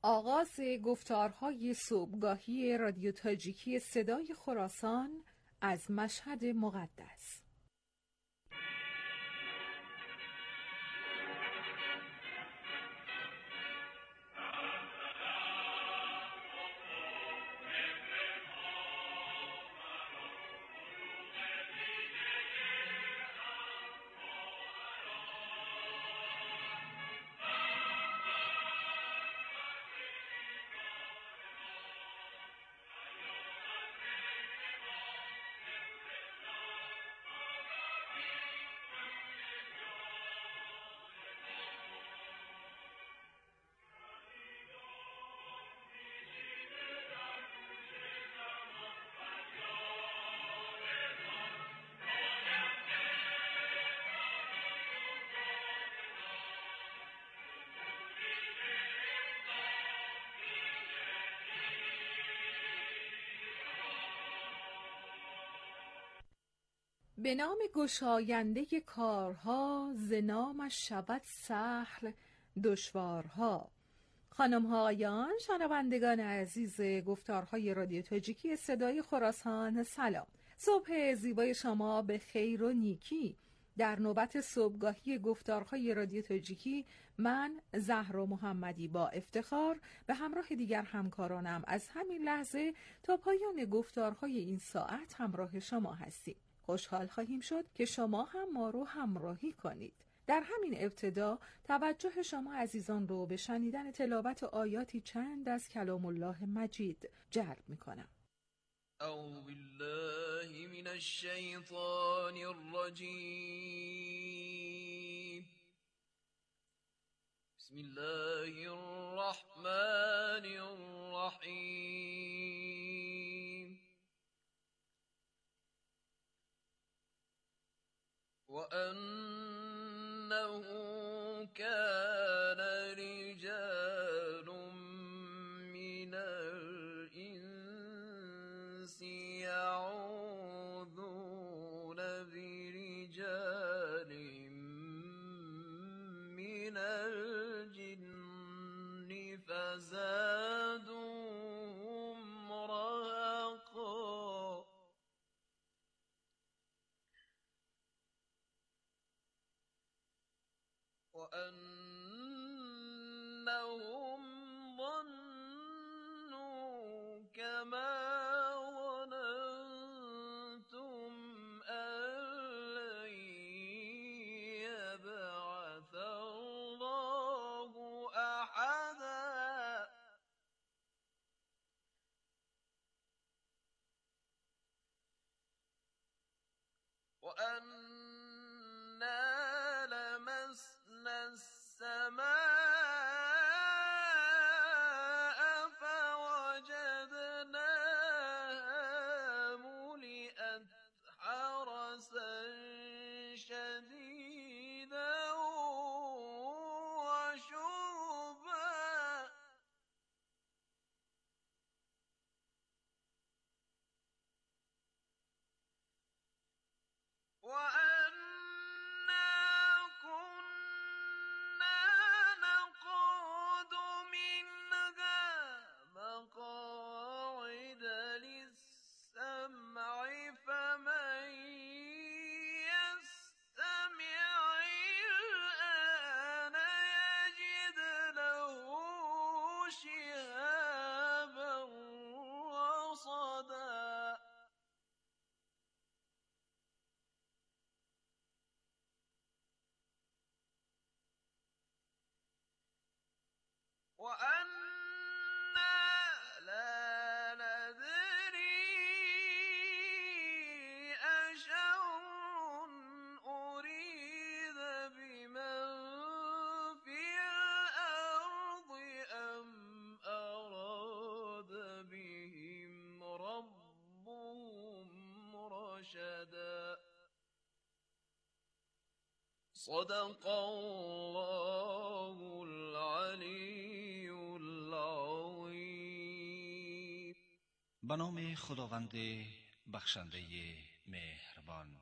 آغاز گفتارهای صبحگاهی رادیو تاجیکی صدای خراسان از مشهد مقدس. به نام گشاینده کارها، ز نامش شود سهل دشوارها. خانم ها آقایان، شنوندگان عزیز گفتارهای رادیو تاجیکی صدای خراسان، سلام. صبح زیبای شما به خیر و نیکی. در نوبت صبحگاهی گفتارهای رادیو تاجیکی من زهرا محمدی با افتخار به همراه دیگر همکارانم از همین لحظه تا پایان گفتارهای این ساعت همراه شما هستیم. خوشحال خواهیم شد که شما هم ما رو همراهی کنید. در همین ابتدا توجه شما عزیزان رو به شنیدن تلاوت آیاتی چند از کلام الله مجید جلب می‌کنم. اعوذ بالله من الشیطان الرجیم. بسم الله الرحمن الرحیم. وَأَنَّهُ كَانَ رِجَالٌ مِّنَ الْإِنسِ يَعُوذُونَ بِرِجَالٍ مِّنَ الْجِنِّ فَزَادُوهُمْ رَهَقًا. وَأَنَّهُمْ ظَنُّوا كَمَا ظَنَنتُمْ أَن لَّن يَبْعَثَ اللَّهُ أَحَدًا. وَأَنَّا لَمَسْنَا السَّمَاءَ فَوَجَدْنَاهَا مُلِئَتْ حَرَسًا شَدِيدًا وَشُهُبًا. وَأَنَّا كُنَّا نَقْعُدُ مِنْهَا مَقَاعِدَ لِلسَّمْعِ فَمَن يَسْتَمِعِ الْآنَ يَجِدْ لَهُ شِهَابًا رَّصَدًا. وَأَنَّا لَا نَدْرِي أَشَرٌّ أُرِيدَ بِمَن فِي الْأَرْضِ أَمْ أَرَادَ بِهِمْ رَبُّهُمْ رَشَدًا. صدق الله العلی العظیم. به نام خداوند بخشنده مهربان.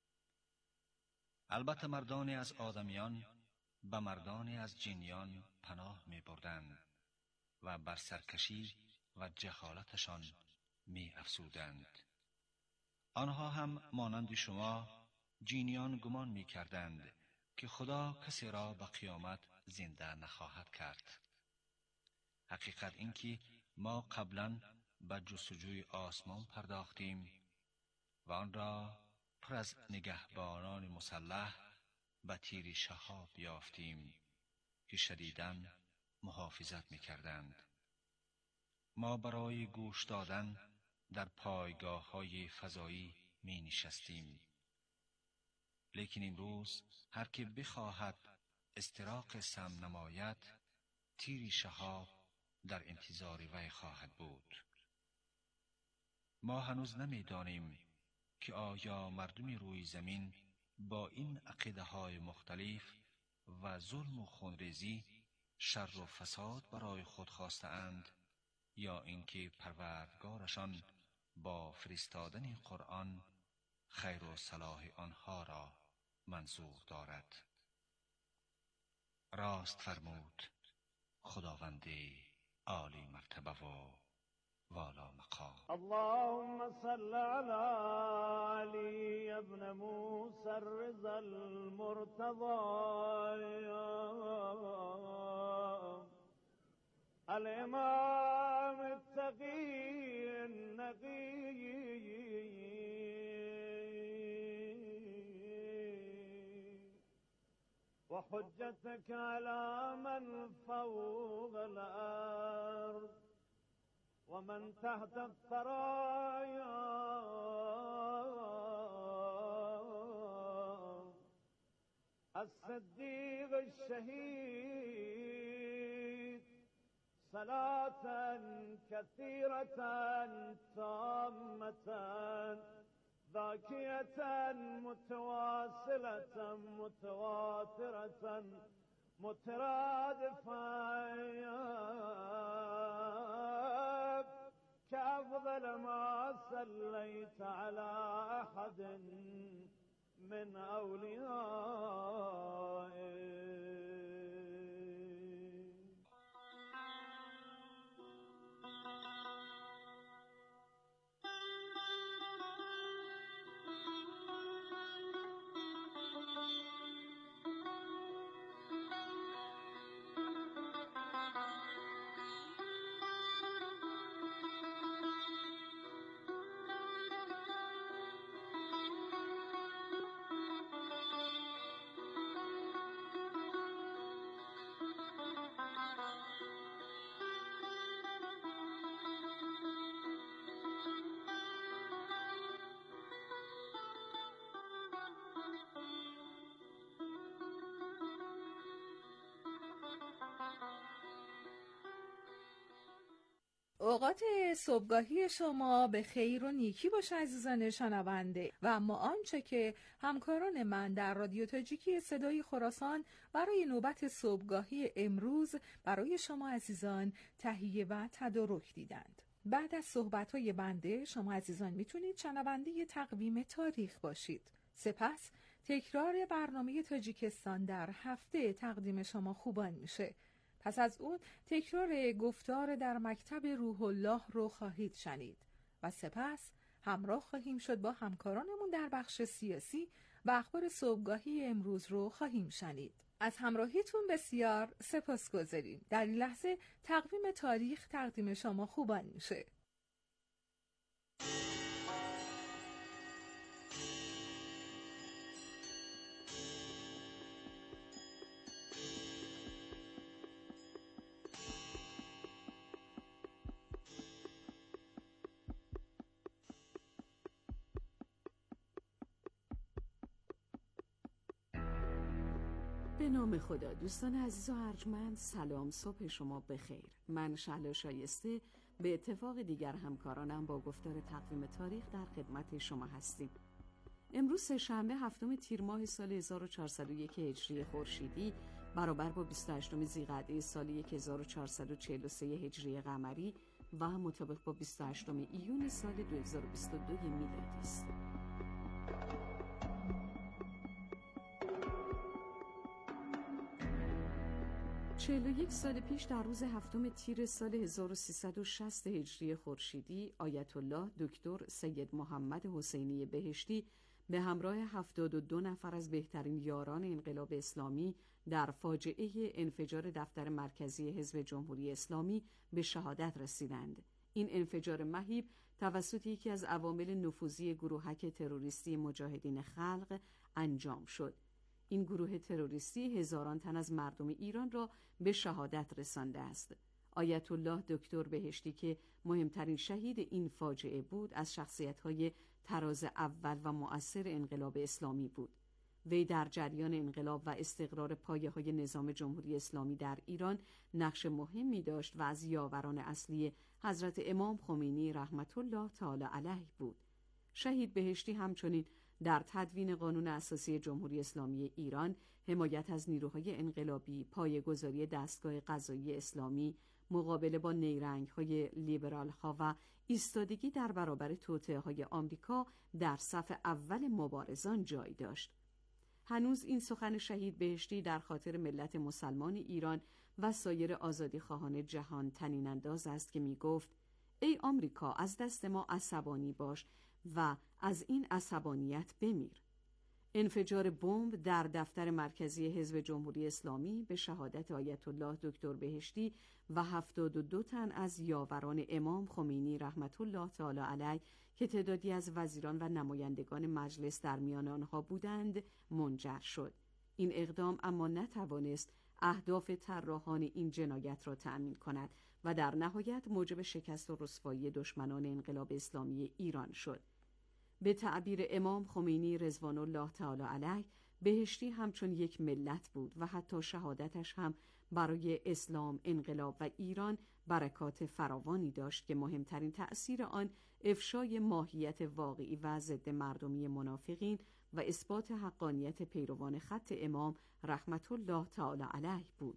البته مردانی از آدمیان به مردانی از جنیان پناه می بردند و بر سرکشی و جهالتشان می افزودند. آنها هم مانند شما جینیان گمان می کردند که خدا کسی را به قیامت زنده نخواهد کرد. حقیقت این که ما قبلا به جستجوی آسمان پرداختیم و آن را پر از نگهبانان مسلح به تیر شهاب یافتیم که شدیداً محافظت می کردند. ما برای گوش دادن در پایگاه های فضایی می نشستیم. لیکن امروز هر که بخواهد استراق سم نماید، تیر شهاب در انتظار وی خواهد بود. ما هنوز نمی دانیم که آیا مردم روی زمین با این عقیده های مختلف و ظلم و خونریزی شر و فساد برای خود خواسته اند یا اینکه پروردگارشان با فرستادن قرآن خیر و صلاح آنها را منظور دارد. راست فرمود خداوند عالی مرتبه و والا مقام. اللهم صل على علي ابن موسى الرضا المرتضى الإمام التقي النقي وحجتك على من فوق الأرض ومن تحت الثرايا الصديق الشهيد صلاة كثيرة تامة ذاكية متواصلة متواترة مترادفة كأفضل ما صليت على أحد من أوليائك. اوقات صبحگاهی شما به خیر و نیکی باشه عزیزان شنونده. و اما آنچه که همکاران من در رادیو تاجیکی صدای خراسان برای نوبت صبحگاهی امروز برای شما عزیزان تهیه و تدارک دیدند. بعد از صحبت‌های بنده شما عزیزان میتونید شنونده تقویم تاریخ باشید. سپس تکرار برنامه تاجیکستان در هفته تقدیم شما خوبان میشه. پس از اون تکرار گفتار در مکتب روح الله رو خواهید شنید و سپس همراه خواهیم شد با همکارانمون در بخش سیاسی و اخبار صبحگاهی امروز رو خواهیم شنید. از همراهیتون بسیار سپاسگزاریم. در این لحظه تقویم تاریخ تقدیم شما خوبان میشه. به نام خدا. دوستان عزیز و ارجمند، سلام، صبح شما بخیر. من شهلا شایسته به اتفاق دیگر همکارانم با گفتار تقویم تاریخ در خدمت شما هستیم. امروز سه‌شنبه 7 تیر ماه سال 1401 هجری خورشیدی برابر با 28 ذیقعده سال 1443 هجری قمری و مطابق با 28 ایون سال 2022 میلادی است. 41 سال پیش در روز 7 تیر سال 1360 هجری خورشیدی، آیت الله دکتر سید محمد حسینی بهشتی به همراه 72 نفر از بهترین یاران انقلاب اسلامی در فاجعه انفجار دفتر مرکزی حزب جمهوری اسلامی به شهادت رسیدند. این انفجار مهیب توسط یکی از عوامل نفوذی گروهک تروریستی مجاهدین خلق انجام شد. این گروه تروریستی هزاران تن از مردم ایران را به شهادت رسانده است. آیت الله دکتر بهشتی که مهمترین شهید این فاجعه بود، از شخصیت‌های تراز اول و مؤثر انقلاب اسلامی بود. وی در جریان انقلاب و استقرار پایه‌های نظام جمهوری اسلامی در ایران نقش مهمی داشت و از یاوران اصلی حضرت امام خمینی رحمت الله تعالی علیه بود. شهید بهشتی همچنین در تدوین قانون اساسی جمهوری اسلامی ایران، حمایت از نیروهای انقلابی، پایه‌گذاری دستگاه قضایی اسلامی، مقابله با نیرنگ‌های لیبرال‌ها و ایستادگی در برابر توطئه‌های آمریکا در صف اول مبارزان جای داشت. هنوز این سخن شهید بهشتی در خاطر ملت مسلمان ایران و سایر آزادیخواهان جهان طنین انداز است که می گفت: ای آمریکا، از دست ما عصبانی باش و از این عصبانیت بمیر. انفجار بمب در دفتر مرکزی حزب جمهوری اسلامی به شهادت آیت الله دکتر بهشتی و 72 تن از یاوران امام خمینی رحمت الله تعالی علیه که تعدادی از وزیران و نمایندگان مجلس در میان آنها بودند منجر شد. این اقدام اما نتوانست اهداف طراحان این جنایت را تأمین کند و در نهایت موجب شکست و رسوایی دشمنان انقلاب اسلامی ایران شد. به تعبیر امام خمینی رضوان الله تعالی علیه، بهشتی همچون یک ملت بود و حتی شهادتش هم برای اسلام، انقلاب و ایران برکات فراوانی داشت که مهمترین تأثیر آن افشای ماهیت واقعی و ضد مردمی منافقین و اثبات حقانیت پیروان خط امام رحمت الله تعالی علیه بود.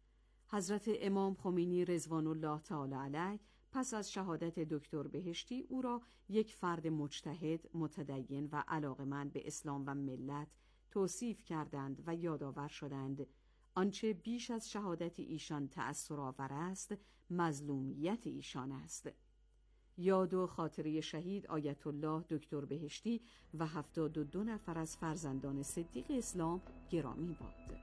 حضرت امام خمینی رضوان الله تعالی علیه پس از شهادت دکتر بهشتی او را یک فرد مجتهد، متدین و علاقمند به اسلام و ملت توصیف کردند و یادآور شدند آنچه بیش از شهادت ایشان تأثرآور است، مظلومیت ایشان است. یاد و خاطره شهید آیت الله دکتر بهشتی و 72 نفر از فرزندان صدیق اسلام گرامی باد.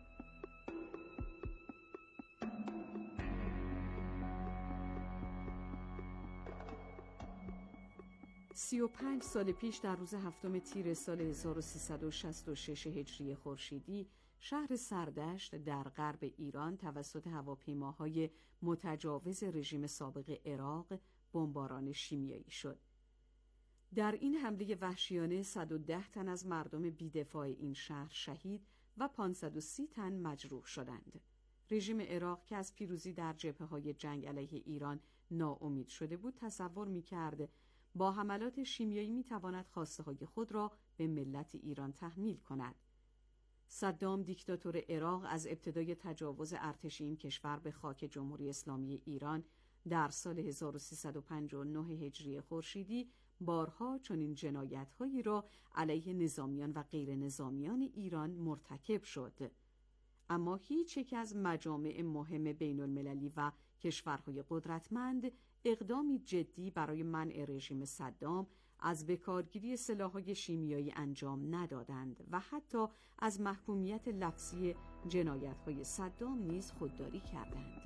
35 سال پیش در روز 7 تیر سال 1366 هجری خورشیدی، شهر سردشت در غرب ایران توسط هواپیماهای متجاوز رژیم سابق عراق بمباران شیمیایی شد. در این حمله وحشیانه 110 تن از مردم بی‌دفاع این شهر شهید و 530 تن مجروح شدند. رژیم عراق که از پیروزی در جبهه‌های جنگ علیه ایران ناامید شده بود، تصور می‌کرد با حملات شیمیایی می‌تواند خواسته‌های خود را به ملت ایران تحمیل کند. صدام دیکتاتور عراق از ابتدای تجاوز ارتش این کشور به خاک جمهوری اسلامی ایران در سال 1359 هجری خورشیدی بارها چنین جنایت‌هایی را علیه نظامیان و غیر نظامیان ایران مرتکب شد. اما هیچ یک از مجامع مهم بین المللی و کشورهای قدرتمند اقدامی جدی برای منع رژیم صدام از بکارگیری سلاح‌های شیمیایی انجام ندادند و حتی از محکومیت لفظی جنایت‌های صدام نیز خودداری کردند.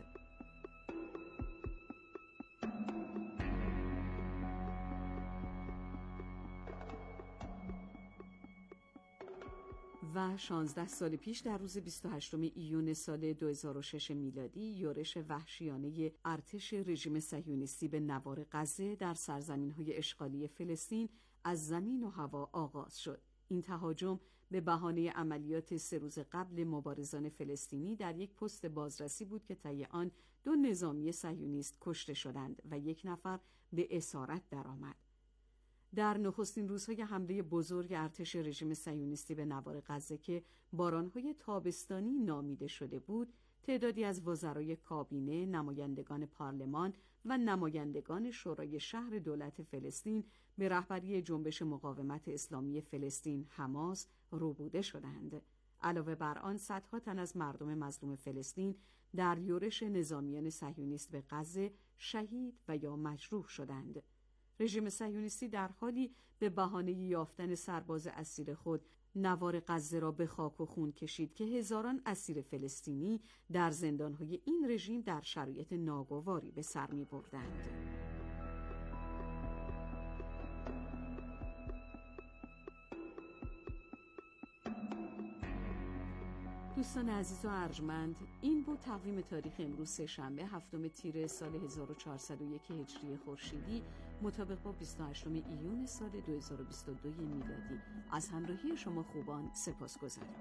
و 16 سال پیش در روز 28 ایون سال 2006 میلادی یورش وحشیانه ارتش رژیم صهیونیستی به نوار غزه در سرزمین‌های اشغالی فلسطین از زمین و هوا آغاز شد. این تهاجم به بهانه عملیات 3 روز قبل مبارزان فلسطینی در یک پست بازرسی بود که طی آن 2 نظامی صهیونیست کشته شدند و 1 نفر به اسارت درآمد. در نخستین روزهای حمله بزرگ ارتش رژیم صهیونیستی به نوار غزه که بارانهای تابستانی نامیده شده بود، تعدادی از وزرای کابینه، نمایندگان پارلمان و نمایندگان شورای شهر دولت فلسطین به رهبری جنبش مقاومت اسلامی فلسطین حماس روبوده شدند. علاوه بر آن صدها تن از مردم مظلوم فلسطین در یورش نظامیان صهیونیست به غزه شهید و یا مجروح شدند. رژیم صهیونیستی در حالی به بهانه یافتن سرباز اسیر خود نوار غزه را به خاک و خون کشید که هزاران اسیر فلسطینی در زندانهای این رژیم در شرایط ناگواری به سر می بردند. دوستان عزیز و ارجمند، این بود تقویم تاریخ امروز سه‌شنبه 7 تیر سال 1401 هجری خورشیدی مطابق با 28 ایون سال 2022 میلادی. از همراهی شما خوبان سپاسگزارم.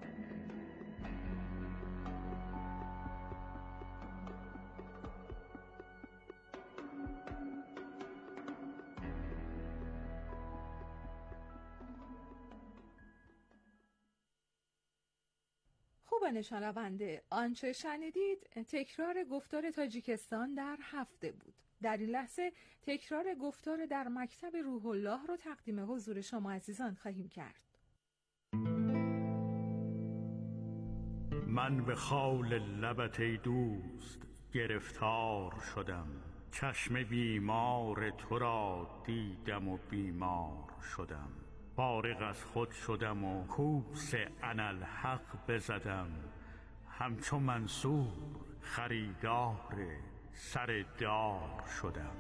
خوبان شنونده، آنچه شنیدید تکرار گفتار تاجیکستان در هفته بود. در این لحظه تکرار گفتار در مکتب روح الله رو تقدیم حضور شما عزیزان خواهیم کرد. من به خال لبت ای دوست گرفتار شدم، چشم بیمار تو را دیدم و بیمار شدم، فارغ از خود شدم و کوس اناالحق بزدم، همچو منصور خریدار سر دار شدم.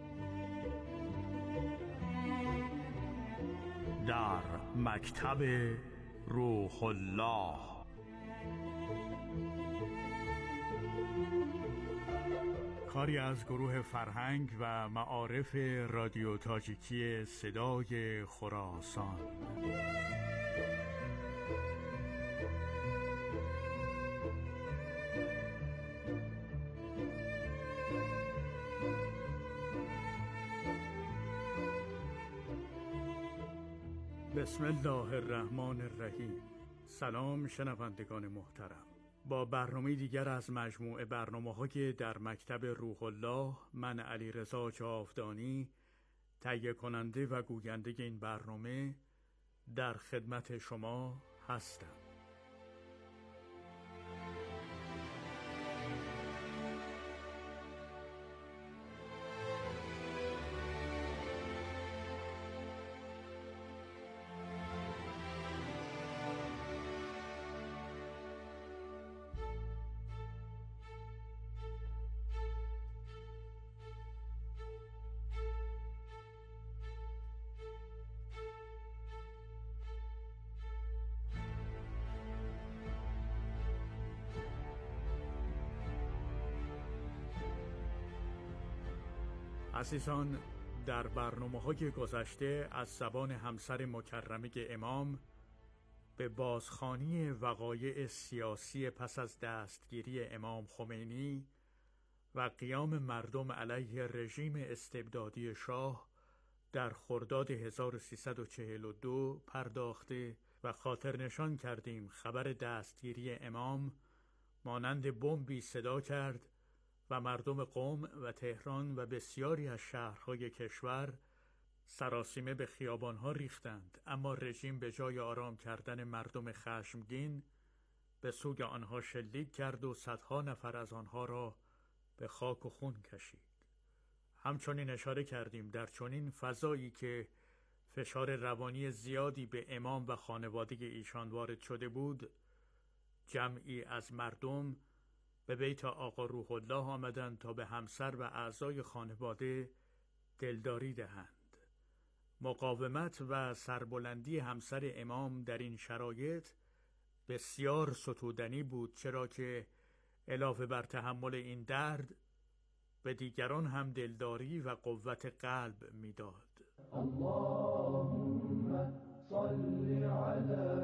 در مکتب روح الله. کاری از گروه فرهنگ و معارف رادیو تاجیکی صدای خراسان. بسم الله الرحمن الرحیم. سلام شنوندگان محترم. با برنامه دیگر از مجموعه برنامه‌های در مکتب روح الله، من علیرضا جاودانی تهیه کننده و گوینده این برنامه در خدمت شما هستم. عزیزان، در برنامه‌های گذشته از زبان همسر مکرمه امام به بازخوانی وقایع سیاسی پس از دستگیری امام خمینی و قیام مردم علیه رژیم استبدادی شاه در خرداد 1342 پرداخته و خاطر نشان کردیم خبر دستگیری امام مانند بمبی صدا کرد و مردم قم و تهران و بسیاری از شهرهای کشور سراسیمه به خیابانها ریختند، اما رژیم به جای آرام کردن مردم خشمگین به سوی آنها شلیک کرد و صدها نفر از آنها را به خاک و خون کشید. همچنین اشاره کردیم در چنین فضایی که فشار روانی زیادی به امام و خانواده ایشان وارد شده بود، جمعی از مردم به بیت آقا روح الله آمدند تا به همسر و اعضای خانواده دلداری دهند. مقاومت و سربلندی همسر امام در این شرایط بسیار ستودنی بود، چرا که علاوه بر تحمل این درد به دیگران هم دلداری و قوت قلب میداد. اللهم صل علی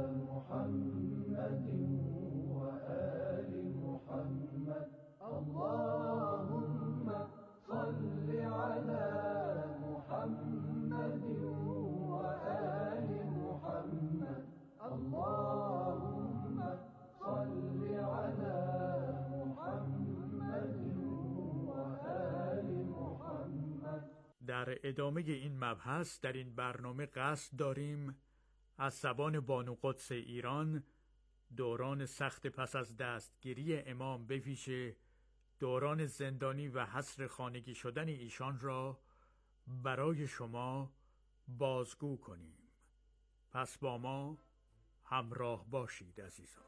محمد و آل محمد. اللهم صل علی محمد و آل محمد. اللهم صل علی محمد و آل محمد. در ادامه این مبحث در این برنامه قصد داریم از زبان بانو قدس ایران دوران سخت پس از دستگیری امام به ویژه دوران زندانی و حصر خانگی شدن ایشان را برای شما بازگو کنیم. پس با ما همراه باشید عزیزان.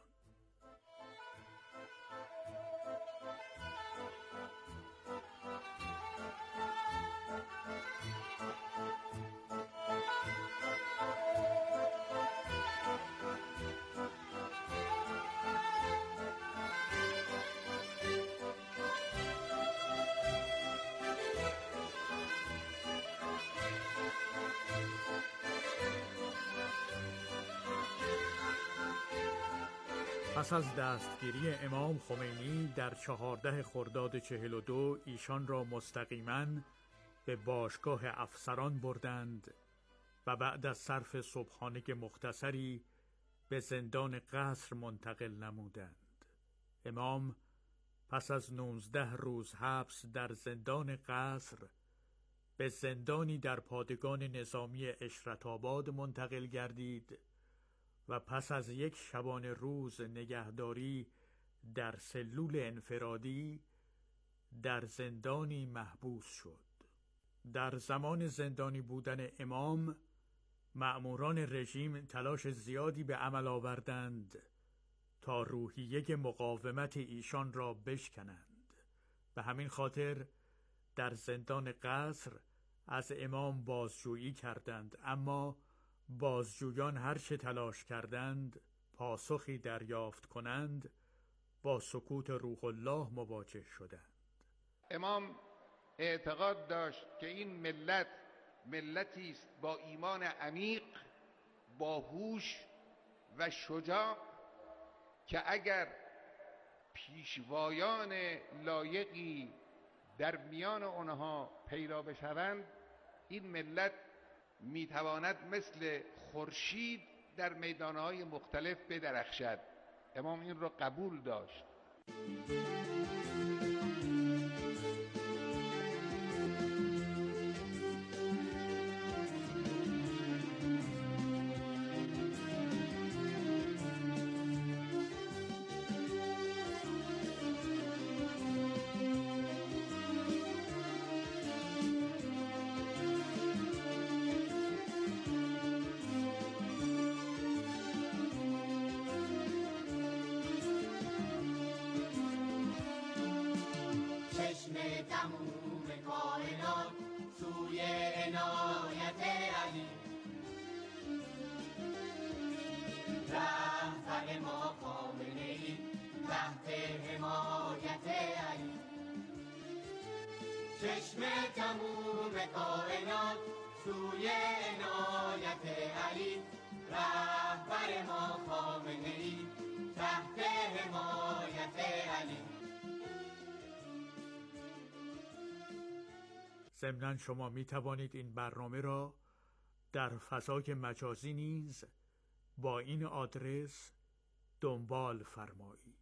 پس از دستگیری امام خمینی در 14 خرداد 42 ایشان را مستقیما به باشگاه افسران بردند و بعد از صرف صبحانه مختصری به زندان قصر منتقل نمودند. امام پس از 19 روز حبس در زندان قصر به زندانی در پادگان نظامی اشرت‌آباد منتقل گردید و پس از یک شبانه روز نگهداری در سلول انفرادی در زندانی محبوس شد. در زمان زندانی بودن امام مأموران رژیم تلاش زیادی به عمل آوردند تا روحیه مقاومت ایشان را بشکنند. به همین خاطر در زندان قصر از امام بازجویی کردند، اما بازجویان هر چه تلاش کردند پاسخی دریافت کنند با سکوت روح الله مواجه شدند. امام اعتقاد داشت که این ملت ملتی است با ایمان عمیق، با هوش و شجاع که اگر پیشوایان لایقی در میان آنها پیدا بشوند این ملت میتواند مثل خورشید در میدانهای مختلف بدرخشد. امام این را قبول داشت. چشم تموم کائنات سوی عنایت علی، رهبر ما خامنه‌ای تحت حمایت علی. ضمناً شما می توانید این برنامه را در فضای مجازی نیز با این آدرس دنبال فرمایید: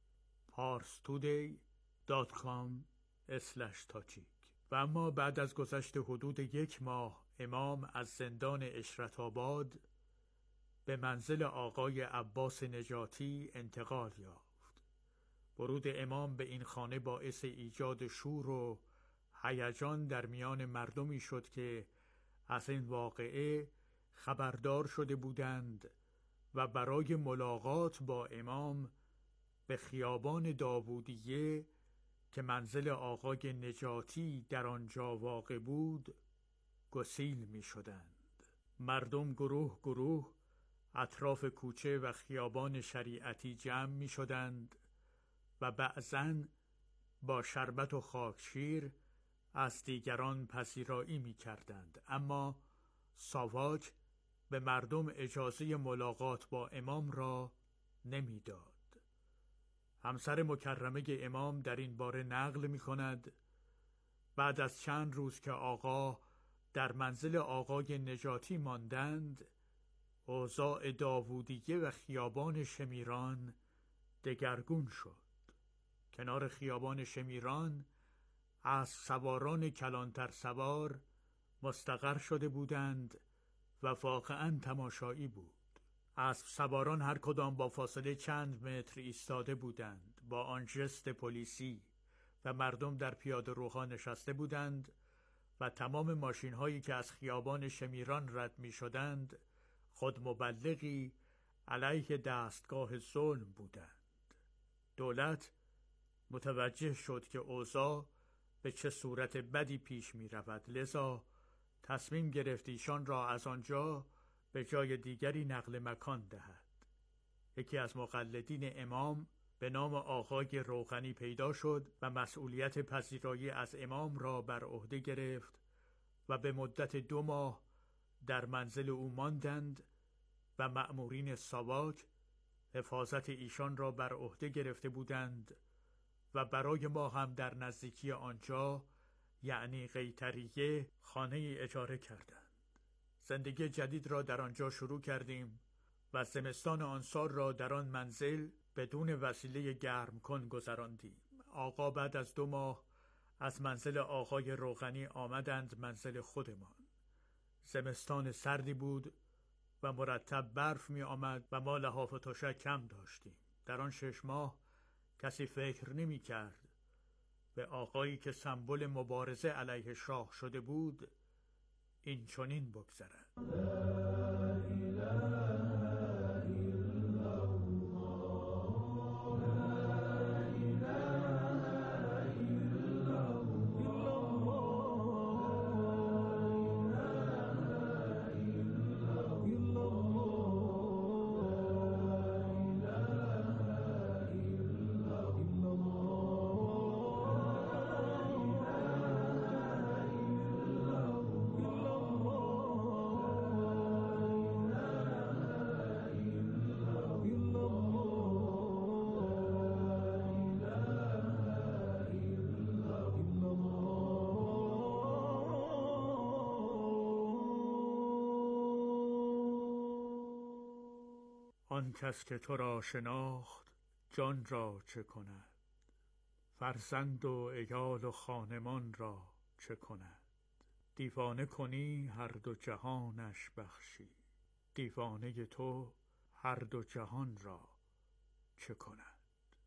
parstoday.com/tajik. و اما بعد از گذشت حدود 1 ماه امام از زندان اشرت‌آباد به منزل آقای عباس نجاتی انتقال یافت. ورود امام به این خانه باعث ایجاد شور و هیجان در میان مردمی شد که از این واقعه خبردار شده بودند و برای ملاقات با امام به خیابان داوودیه که منزل آقای نجاتی در آنجا واقع بود گسیل می شدند. مردم گروه گروه اطراف کوچه و خیابان شریعتی جمع می شدند و بعضاً با شربت و خاکشیر از دیگران پذیرایی می کردند، اما ساواک به مردم اجازه ملاقات با امام را نمی داد. همسر مکرمه امام در این باره نقل می کند: بعد از چند روز که آقا در منزل آقای نجاتی ماندند، اوضاع داوودیه و خیابان شمیران دگرگون شد. کنار خیابان شمیران از سواران کلانتر سوار مستقر شده بودند و واقعاً تماشایی بود. اسب سواران هر کدام با فاصله چند متر ایستاده بودند، با آن ژست پلیسی، و مردم در پیاده روها نشسته بودند و تمام ماشین هایی که از خیابان شمیران رد می شدند خود مبلغی علیه دستگاه ظلم بودند. دولت متوجه شد که اوضاع به چه صورت بدی پیش می رود، لذا تصمیم گرفت ایشان را از آنجا به جای دیگری نقل مکان دهد. یکی از مقلدین امام به نام آقای روغنی پیدا شد و مسئولیت پذیرایی از امام را بر عهده گرفت و به مدت 2 ماه در منزل او ماندند و مأمورین ساواک حفاظت ایشان را بر عهده گرفته بودند و برای ما هم در نزدیکی آنجا، یعنی قیطریه، خانه اجاره کردند. زندگی جدید را در آنجا شروع کردیم و زمستان آن سال را در آن منزل بدون وسیله گرم کن گذراندیم. آقا بعد از 2 ماه از منزل آقای روغنی آمدند منزل خودمان. زمستان سردی بود و مرتب برف می آمد و ما لحاف و تشک کم داشتیم. در آن 6 ماه کسی فکر نمی کرد به آقایی که سمبل مبارزه علیه شاه شده بود این چنین بگذرد. آن کس که تو را شناخت جان را چه کند؟ فرزند و عیال و خانمان را چه کند؟ دیوانه کنی هر 2 جهانش بخشی، دیوانه تو هر 2 جهان را چه کند؟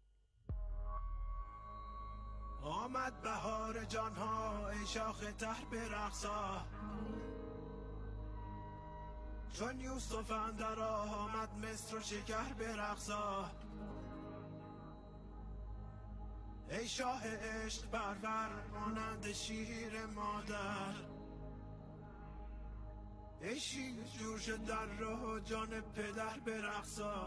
آمد بهار جانها ای شاخ تر برقصا، چون یوسف اندر آمد مصر و شکر برقصا. ای شاه عشق پرور مانند شیر مادر، ای شیر جوش در راه جان پدر برقصا.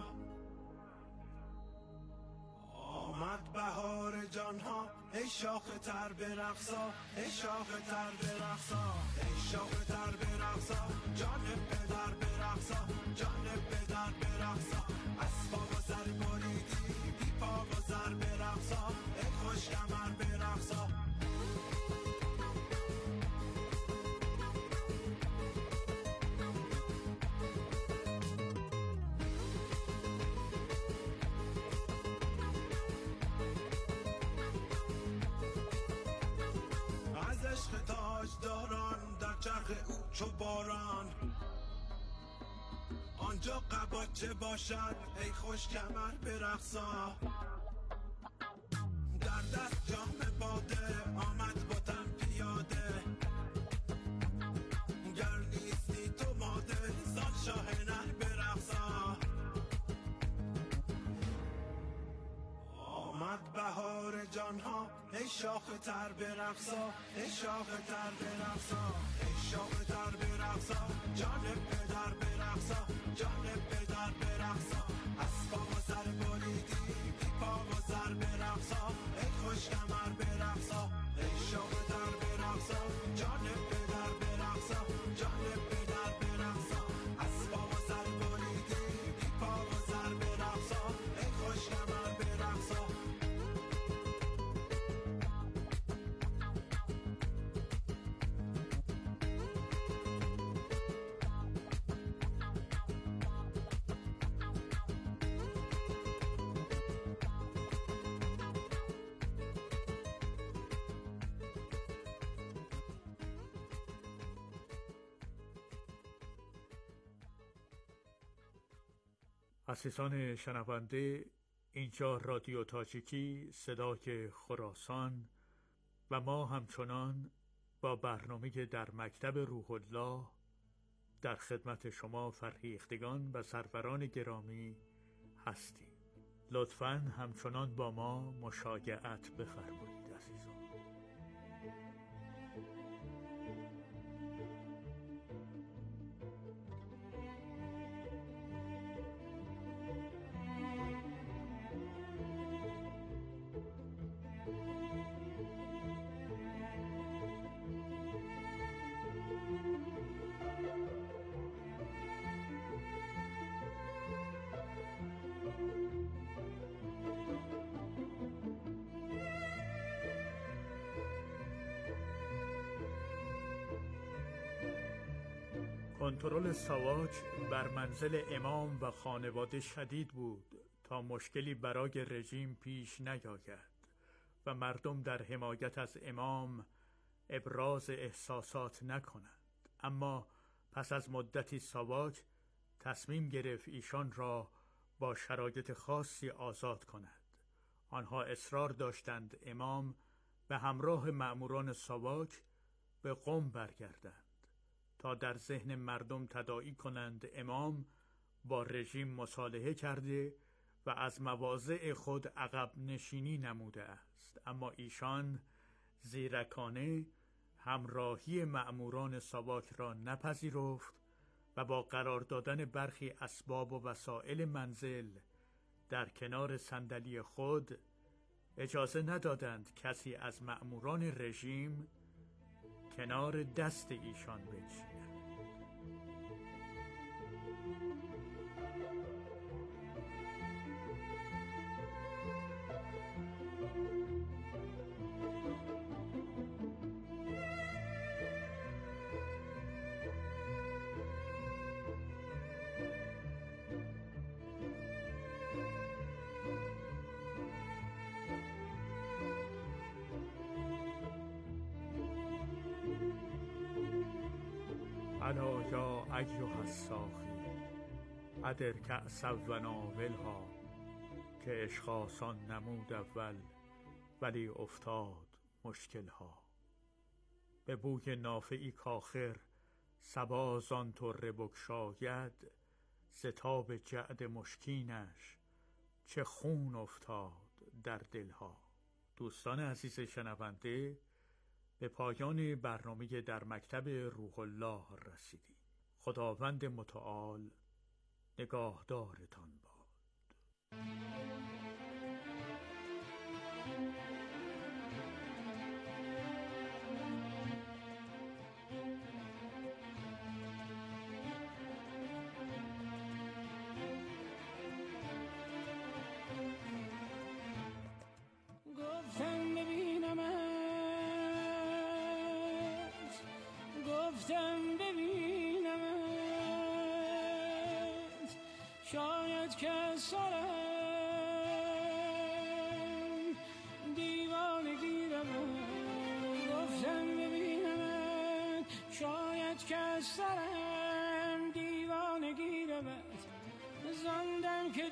آمد بهار جانها ای شاخ تر برقصا، ای شاخ تر برقصا، ای شاخ تر برقصا، جان پدر برقصا، جان پدر برقصا. از پا و سر بریدی بی پا و سر برقصا، ای خوش کمر برقصا. عشق تاجداران در چرخ او چو باران، آنجا قباچه باشد ای خوش کمر برقصا. در دست جام باده آمد با تن پیاده، گر نیستی تو ماده زان شاه نر برقصا. آمد بهار جانها ای شاخ تر برقصا، ای شاخ تر برقصا، ای شاخ تر برقصا، جان پدر برقصا، جان پدر برقصا. از پا و سر بریدی بی پا و سر برقصا، ای خوش کمر برقصا. ای شاخ تر برقصا، جان پدر برقصا، جان پدر برقصا. از پا و سر بریدی بی پا و سر برقصا، ای خوش کمر برقصا. عزیزان شنونده، اینجا رادیو تاجیکی صدای خراسان و ما همچنان با برنامه در مکتب روح الله در خدمت شما فرهیختگان و سروران گرامی هستیم. لطفاً همچنان با ما مشایعت بفرمایید عزیزان. کنترل ساواک بر منزل امام و خانواده شدید بود تا مشکلی برای رژیم پیش نیاید و مردم در حمایت از امام ابراز احساسات نکنند. اما پس از مدتی ساواک تصمیم گرفت ایشان را با شرایط خاصی آزاد کند. آنها اصرار داشتند امام به همراه مأموران ساواک به قم برگردند تا در ذهن مردم تداعی کنند امام با رژیم مصالحه کرده و از مواضع خود عقب نشینی نموده است. اما ایشان زیرکانه همراهی مأموران ساواک را نپذیرفت و با قرار دادن برخی اسباب و وسایل منزل در کنار صندلی خود اجازه ندادند کسی از مأموران رژیم کنار دست ایشان بنشیند. الا یا ایها الساقی ادر کأسا و ناولها که اشخاصان نمود اول ولی افتاد مشکلها. به بوی نافعی کاخر صبا زان طره بگشاید، ز تاب جعد مشکینش چه خون افتاد در دلها. دوستان عزیز شنونده، به پایان برنامه در مکتب روح الله رسیدیم. خداوند متعال نگاهدارتان باد. گفتم ببینمت شاید که سرم دیوانگی رود. گفتم ببینمت شاید که سرم دیوانگی رود. زندم که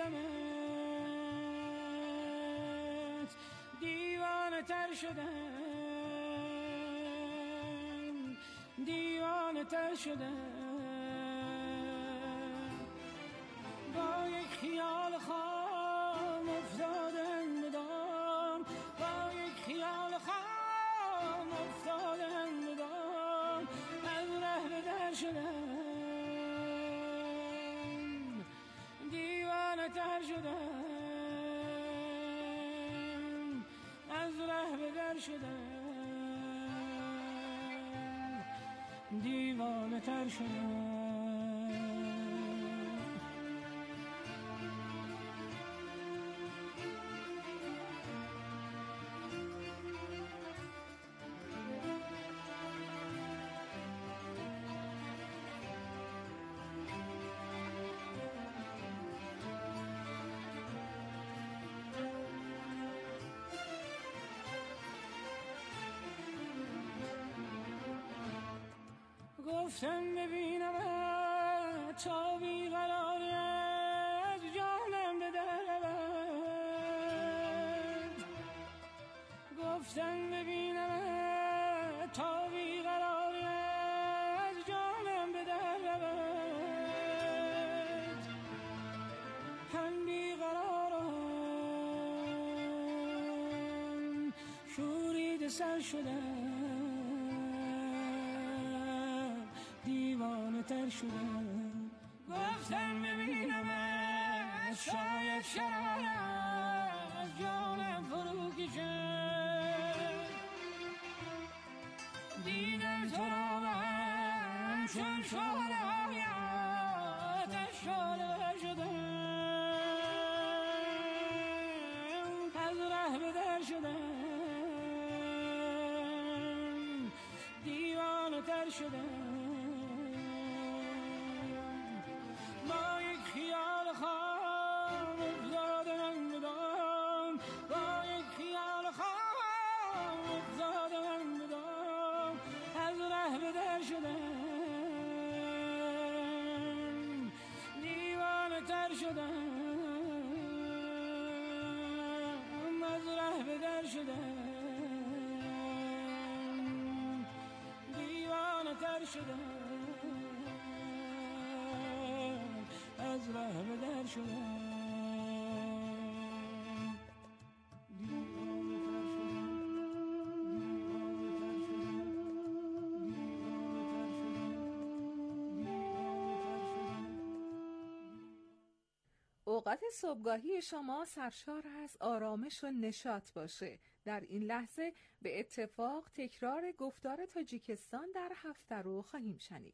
دیدمت دیوانه تر شدم، دیوانه تر شدم. با یک خیال خام افتادم به دام، با یک خیال خام افتادم به دام. از ره به در شدم، دیوانه تر شدم. از ره به در شدم، دیوانه تر شدم. گفتم ببینم تا بیقراری گفتن ببینم تا بیقراری از جانم به در رود، هم بیقرارم شورید سر شدم، دیوانه تر شدم. گفتن ببینم شاید شرارم از جانم فرو کشم، دیدم تو را به هم چون شعله های آتش شعله شدم، از ره به در شدم، دیوانه تر شدم. با یک خیال خام افتاده من بدام، با یک خیال خام افتاده من بدام، از ره به در شدم، دیوانه تر شدم، از ره به در شدم، دیوانه تر شدم، از ره به در شدم. اوقات صبحگاهی شما سرشار از آرامش و نشاط باشه. در این لحظه به اتفاق تکرار گفتار تاجیکستان در هفته رو خواهیم شنید.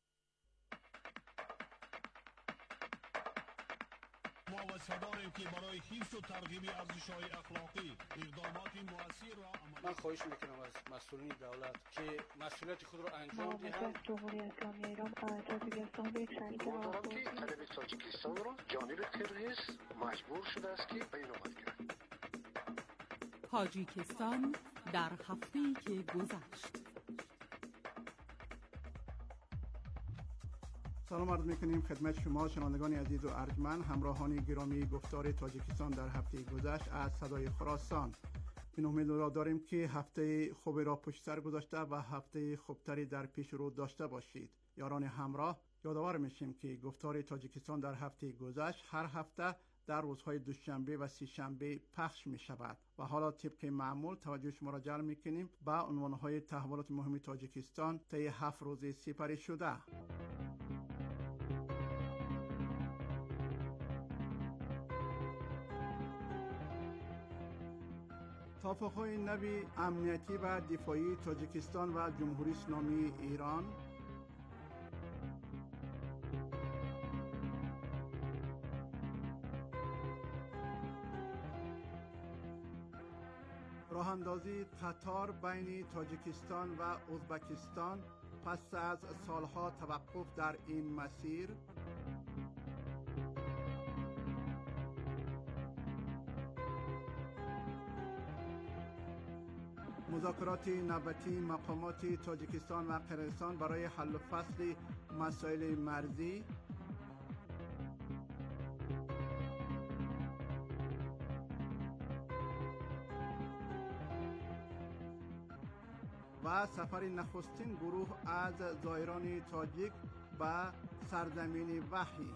ما وعده داریم که برای حفظ و ترغیب ارزش‌های اخلاقی اقدامات مؤثر را من خواهش میکنم از مسئولین دولت که مسئولیت خود را انجام دهند. جمهوری اسلامی ایران تاجیکستان به شرایط طلب تاجیکستان را جانب تروریست مجبور شده است که بین‌المللی گردد. تاجیکستان در هفته‌ای که گذشت. سلام عرض میکنیم خدمت شما شنوندگان عزیز و ارجمند، همراهان گرامی گفتار تاجیکستان در هفته گذشت از صدای خراسان. این امید را داریم که هفته خوبی را پشت سر گذاشته و هفته خوبتری در پیش رو داشته باشید. یاران همراه، یادآور میشیم که گفتار تاجیکستان در هفته گذشت هر هفته در روزهای دوشنبه و سه‌شنبه پخش می شود و حالا طبق معمول توجه شما را جلب میکنیم به عنوانهای تحولات مهم تاجیکستان طی 7 روز سپری شده. توافق‌های نوی امنیتی و دفاعی تاجیکستان و جمهوری اسلامی ایران، راه‌اندازی قطار بین تاجیکستان و ازبکستان پس از سالها توقف در این مسیر، مذاکرات نوبتی مقامات تاجیکستان و قرقیزستان برای حل و فصل مسائل مرزی، و سفر نخستین گروه از زائران تاجیک به سرزمین وحی.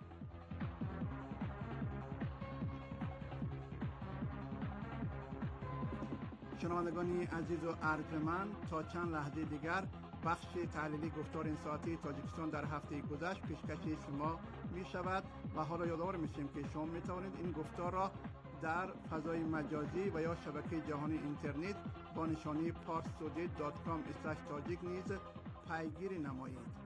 شنوندگان عزیز و ارجمند، تا چند لحظه دیگر بخش تحلیلی گفتار این ساعتی تاجیکستان در هفته گذشت پیشکش شما می شود و حالا یادآور میشیم که شما می توانید این گفتار را در فضای مجازی و یا شبکه جهانی اینترنت با نشانی parstoday.com/tajik نیز پیگیری نمایید.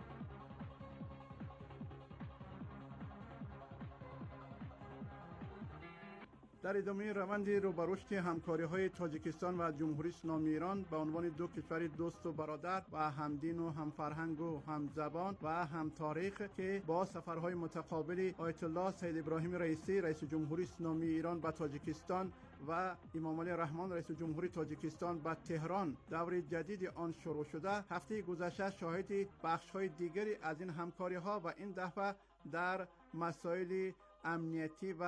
در ادامه روند روبرشت همکاری‌های تاجیکستان و جمهوری اسلامی ایران به عنوان دو کشور دوست و برادر و همدین و همفرهنگ و همزبان و همتاریخ که با سفرهای متقابل آیت الله سید ابراهیم رئیسی رئیس جمهوری اسلامی ایران به تاجیکستان و امام علی رحمان رئیس جمهوری تاجیکستان به تهران دور جدید آن شروع شده، هفته گذشته شاهد بخش‌های دیگری از این همکاری‌ها و این دفعه در مسائل امنیتی و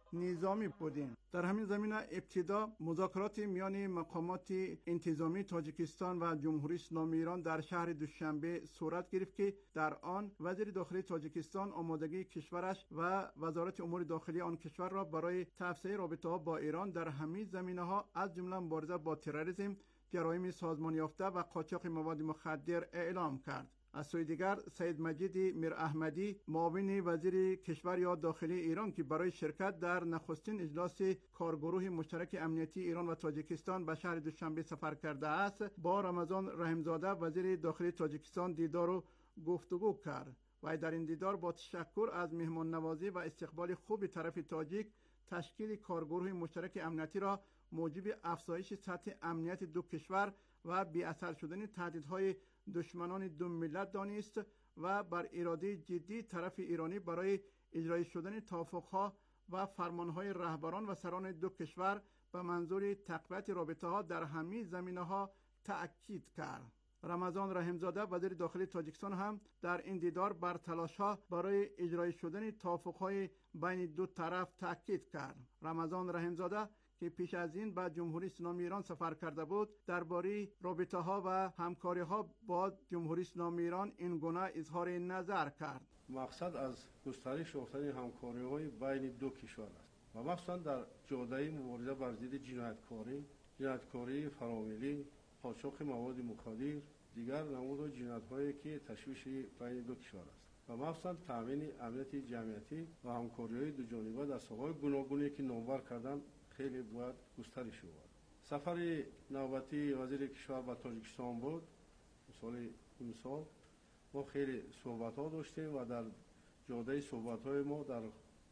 نظامی بودیم. در همین زمینه ابتدا مذاکرات میان مقامات انتظامی تاجیکستان و جمهوری اسلامی ایران در شهر دوشنبه صورت گرفت که در آن وزیر داخلی تاجیکستان آمادگی کشورش و وزارت امور داخلی آن کشور را برای توسعه رابطه‌ها با ایران در همه زمینه‌ها از جمله مبارزه با تروریسم، جرایم سازمان یافته و قاچاق مواد مخدر اعلام کرد. از سوی دیگر سید مجید میر احمدی معاون وزیر کشور یا داخلی ایران که برای شرکت در نخستین اجلاس کارگروه مشترک امنیتی ایران و تاجیکستان به شهر دوشنبه سفر کرده است، با رمضان رحمزاده وزیر داخلی تاجیکستان دیدار و گفتگو کرد و در این دیدار با تشکر از مهمان نوازی و استقبال خوب طرف تاجیک تشکیل کارگروه مشترک امنیتی را موجب افزایش سطح امنیت دو کشور و بی اثر شدن تهدیدهای دشمنان دو ملت دانست و بر اراده جدی طرف ایرانی برای اجرای شدن توافقها و فرمانهای رهبران و سران دو کشور به منظور تقویت رابطه‌ها در همه زمینه‌ها تأکید کرد. رمضان رحمزاده وزیر داخلی تاجیکستان هم در این دیدار بر تلاش‌ها برای اجرای شدن توافقهای بین دو طرف تأکید کرد. رمضان رحمزاده که پیش از این به جمهوری اسلامی ایران سفر کرده بود، درباره رابطه‌ها و همکاری‌ها با جمهوری اسلامی ایران این گونه اظهار نظر کرد. مقصد از گسترش یافتن همکاری‌های بین دو کشور است و مخصوصاً در جاده مبارزه بر ضد جنایتکاری فرامیلی، قاچاق مواد مخدر، دیگر نمود جنایت‌هایی که تشویش بین دو کشور است و مخصوصاً تامین امنیت جمعیتی و همکاری‌های دو جانبه در ساحه‌های گوناگونی که نامور کردن خیلی باید گسترش یابد. سفر نوبتی وزیر کشور به تاجیکستان بود. این سال ما خیلی صحبت‌ها داشتیم و در جاده صحبت‌های ما در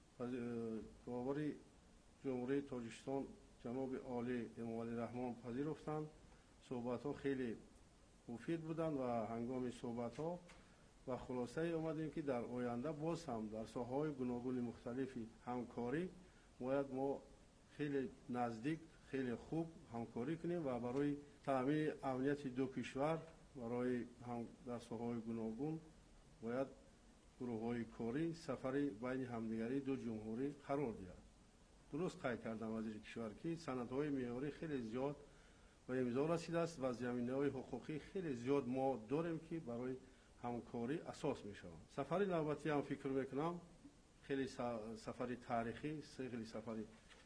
گاهواره جمهوری تاجیکستان جناب عالی امام علی رحمان پذیرفتند. صحبت‌ها خیلی مفید بودند و هنگام صحبت‌ها و خلاصه آمدیم که در آینده باز هم در ساحه‌های گوناگون مختلفی همکاری باید ما خیلی نزدیک، خیلی خوب همکاری کنیم و برای تامین امنیت دو کشور برای هم در ساحه‌های گوناگون باید گروه‌های کاری سفری بین همدیگری دو جمهوری قرار دهد. درست قید کردم وزیر کشور که سندهای معیاری خیلی زیاد و امضا رسیده است و زمینه‌های حقوقی خیلی زیاد ما داریم که برای همکاری اساس می‌شود. سفر نوبتی هم فکر می‌کنم خیلی سفری تاریخی، خیلی سفری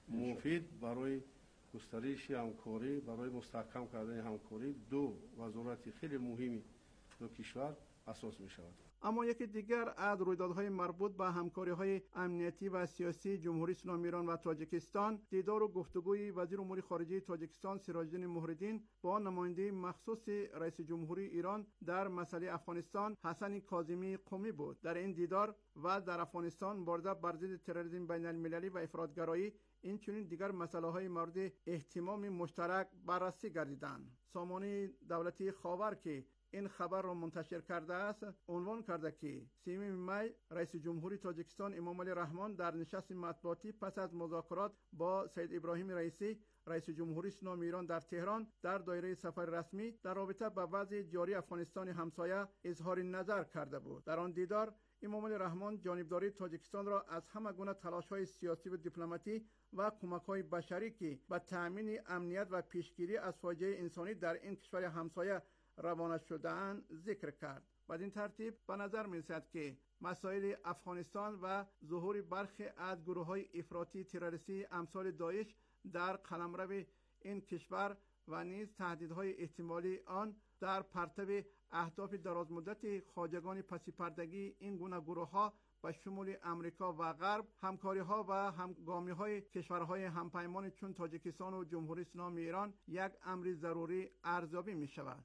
مفید برای گسترش همکاری، برای مستحکم کردن همکاری دو وزارت خیلی مهمی دو کشور اساس می شود. اما یکی دیگر از رویدادهای مربوط به همکاری‌های امنیتی و سیاسی جمهوری اسلامی ایران و تاجیکستان، دیدار و گفتگوی وزیر امور خارجه تاجیکستان سراج الدین مهرالدین با نماینده مخصوص رئیس جمهوری ایران در مسئله افغانستان حسن کاظمی قمی بود. در این دیدار و در افغانستان مبارزه بر ضد تروریسم بین المللی و افراطگرایی این چنین دیگر مسائل مورد اهتمام مشترک بررسی گردیدند. سامانه دولتی خاور که این خبر را منتشر کرده است عنوان کرده که 3 می رئیس جمهوری تاجیکستان امام علی رحمان در نشست مطبوعاتی پس از مذاکرات با سید ابراهیم رئیسی رئیس جمهوری اسلامی ایران در تهران در دایره سفر رسمی در رابطه با وضع جاری افغانستان همسایه اظهار نظر کرده بود. در آن دیدار امام علی رحمان جانبداری تاجیکستان را از همه گونه تلاش‌های سیاسی و دیپلماتی و کمک‌های بشری که به تأمین امنیت و پیشگیری از فاجعه انسانی در این کشور همسایه روانه شده‌اند ذکر کرد. بدین ترتیب به نظر می‌رسد که مسائل افغانستان و ظهور برخی از گروه‌های افراطی تروریستی امثال داعش در قلمرو این کشور و نیز تهدیدهای احتمالی آن در پرتو اهداف درازمدت خواجگان پسی پردگی این گونه گروه‌ها به شمول امریکا و غرب، همکاری‌ها و همگامی‌های کشورهای همپیمان چون تاجیکستان و جمهوری اسلامی ایران یک امر ضروری ارزیابی می‌شود.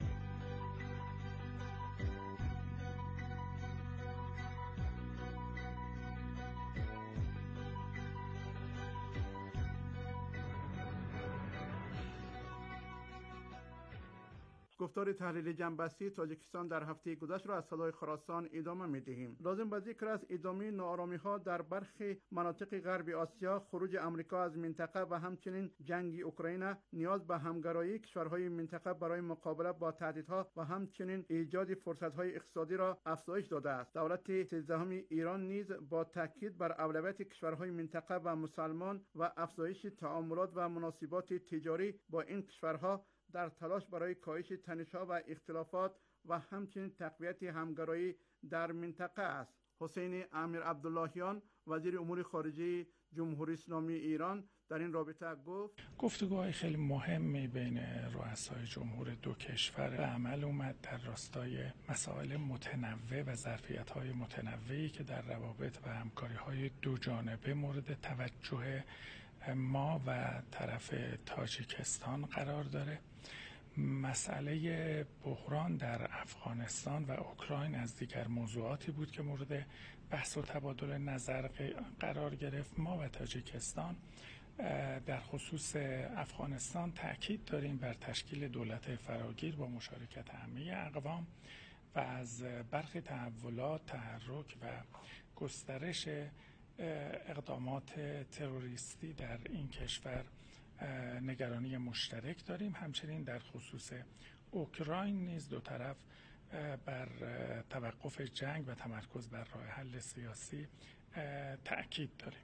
گفتار تحلیل جنبستی تاجیکستان در هفته گذشته را از صدای خراسان ادامه می‌دهیم. لازم به ذکر است ادامه ناآرامی‌ها در برخی مناطق غرب آسیا، خروج آمریکا از منطقه و همچنین جنگ اوکراین نیاز به همکاری کشورهای منطقه برای مقابله با تهدیدها و همچنین ایجاد فرصت‌های اقتصادی را افزایش داده است. دولت 13 ایران نیز با تاکید بر اولویت کشورهای منطقه و مسلمان و افزایش تعاملات و مناسبات تجاری با این کشورها در تلاش برای کاهش تنش‌ها و اختلافات و همچنین تقویت همکاری در منطقه است. حسین امیر عبداللهیان وزیر امور خارجه جمهوری اسلامی ایران در این رابطه گفت گفتگوهای خیلی مهمی بین رؤسای جمهور دو کشور به عمل اومد در راستای مسائل متنوع و ظرفیت‌های متنوعی که در روابط و همکاری‌های دو جانبه مورد توجه ما و طرف تاجیکستان قرار داره. مسئله بحران در افغانستان و اوکراین از دیگر موضوعاتی بود که مورد بحث و تبادل نظر قرار گرفت. ما و تاجیکستان در خصوص افغانستان تأکید داریم بر تشکیل دولت فراگیر با مشارکت همه اقوام و از برخی تحولات، تحرک و گسترش اقدامات تروریستی در این کشور نگرانی مشترک داریم. همچنین در خصوص اوکراین نیز دو طرف بر توقف جنگ و تمرکز بر راه حل سیاسی تأکید داریم.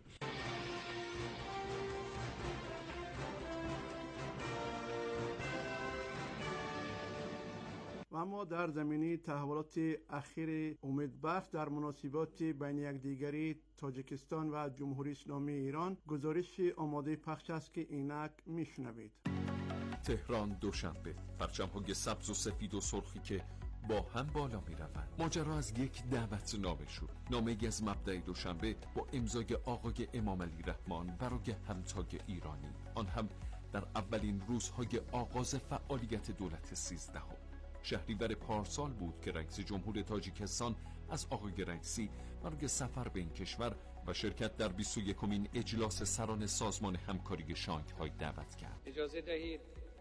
و اما در زمینه تحولات اخیر امیدبخش در مناسبات بین یکدیگری تاجیکستان و جمهوری اسلامی ایران گزارش آماده پخش است که اینک میشنوید. تهران دوشنبه، پرچم‌های سبز و سفید و سرخی که با هم بالا می روند. ماجرا از یک دعوتنامه شد. نامه‌ای از مبدأ دوشنبه با امضای آقای امام علی رحمان برای همتای ایرانی، آن هم در اولین روزهای آغاز فعالیت دولت 13. شهریور پارسال بود که رئیس جمهور تاجیکستان از آقای رئیسی برای سفر به این کشور و شرکت در 21مین اجلاس سران سازمان همکاری شانگهای دعوت کرد. اجازه دهید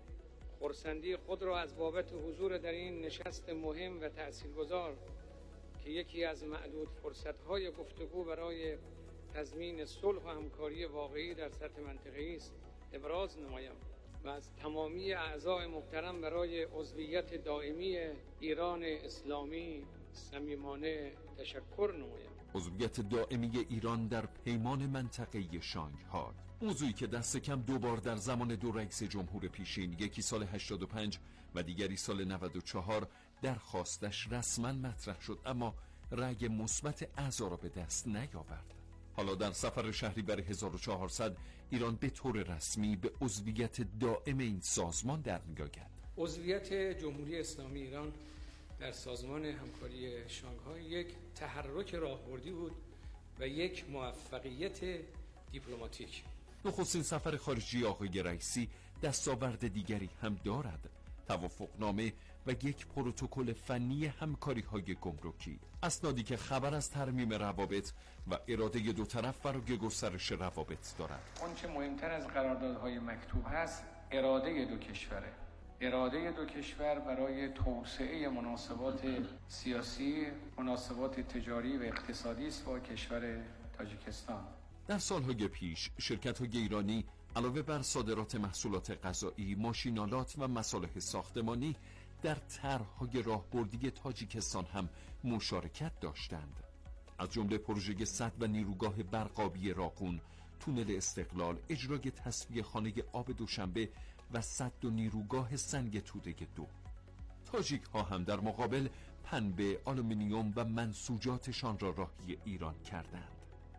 خرسندی خود را از بابت حضور در این نشست مهم و تأثیرگذار که یکی از معدود فرصت‌های گفتگو برای تضمین صلح و همکاری واقعی در سطح منطقه‌ای است ابراز نمایم و از تمامی اعضای محترم برای عضویت دائمی ایران اسلامی صمیمانه تشکر نمایم. عضویت دائمی ایران در پیمان منطقه‌ای شانگهای، موضوعی که دست کم 2 بار در زمان 2 رئیس جمهور پیشین، یکی سال 85 و دیگری سال 94 درخواستش رسما مطرح شد، اما رأی مثبت اعضا را به دست نیاورد. حالا در سفر شهریور 1400 ایران به طور رسمی به عضویت دائم این سازمان در می‌آید. عضویت جمهوری اسلامی ایران در سازمان همکاری شانگهای یک تحرک راهبردی بود و یک موفقیت دیپلماتیک. نخستین سفر خارجی آقای رئیسی دستاورد دیگری هم دارد: توافقنامه و یک پروتکل فنی همکاری‌های گمرکی، اسنادی که خبر از ترمیم روابط و اراده دو طرف برای گسترش روابط دارد. آنچه مهمتر از قراردادهای مکتوب هست اراده دو کشوره. اراده دو کشور برای توسعه مناسبات سیاسی، مناسبات تجاری و اقتصادی است با کشور تاجیکستان. در سالهای پیش شرکت‌های ایرانی علاوه بر صادرات محصولات غذایی، ماشین‌آلات و مصالح ساختمانی در طرح‌های راهبردی تاجیکستان هم مشارکت داشتند. از جمله پروژه سد و نیروگاه برقابی راقون، تونل استقلال، اجرای تصفیه خانه آب دوشنبه و سد و نیروگاه سنگ توده 2. تاجیک ها هم در مقابل پنبه، آلومینیوم و منسوجاتشان را راهی ایران کردند.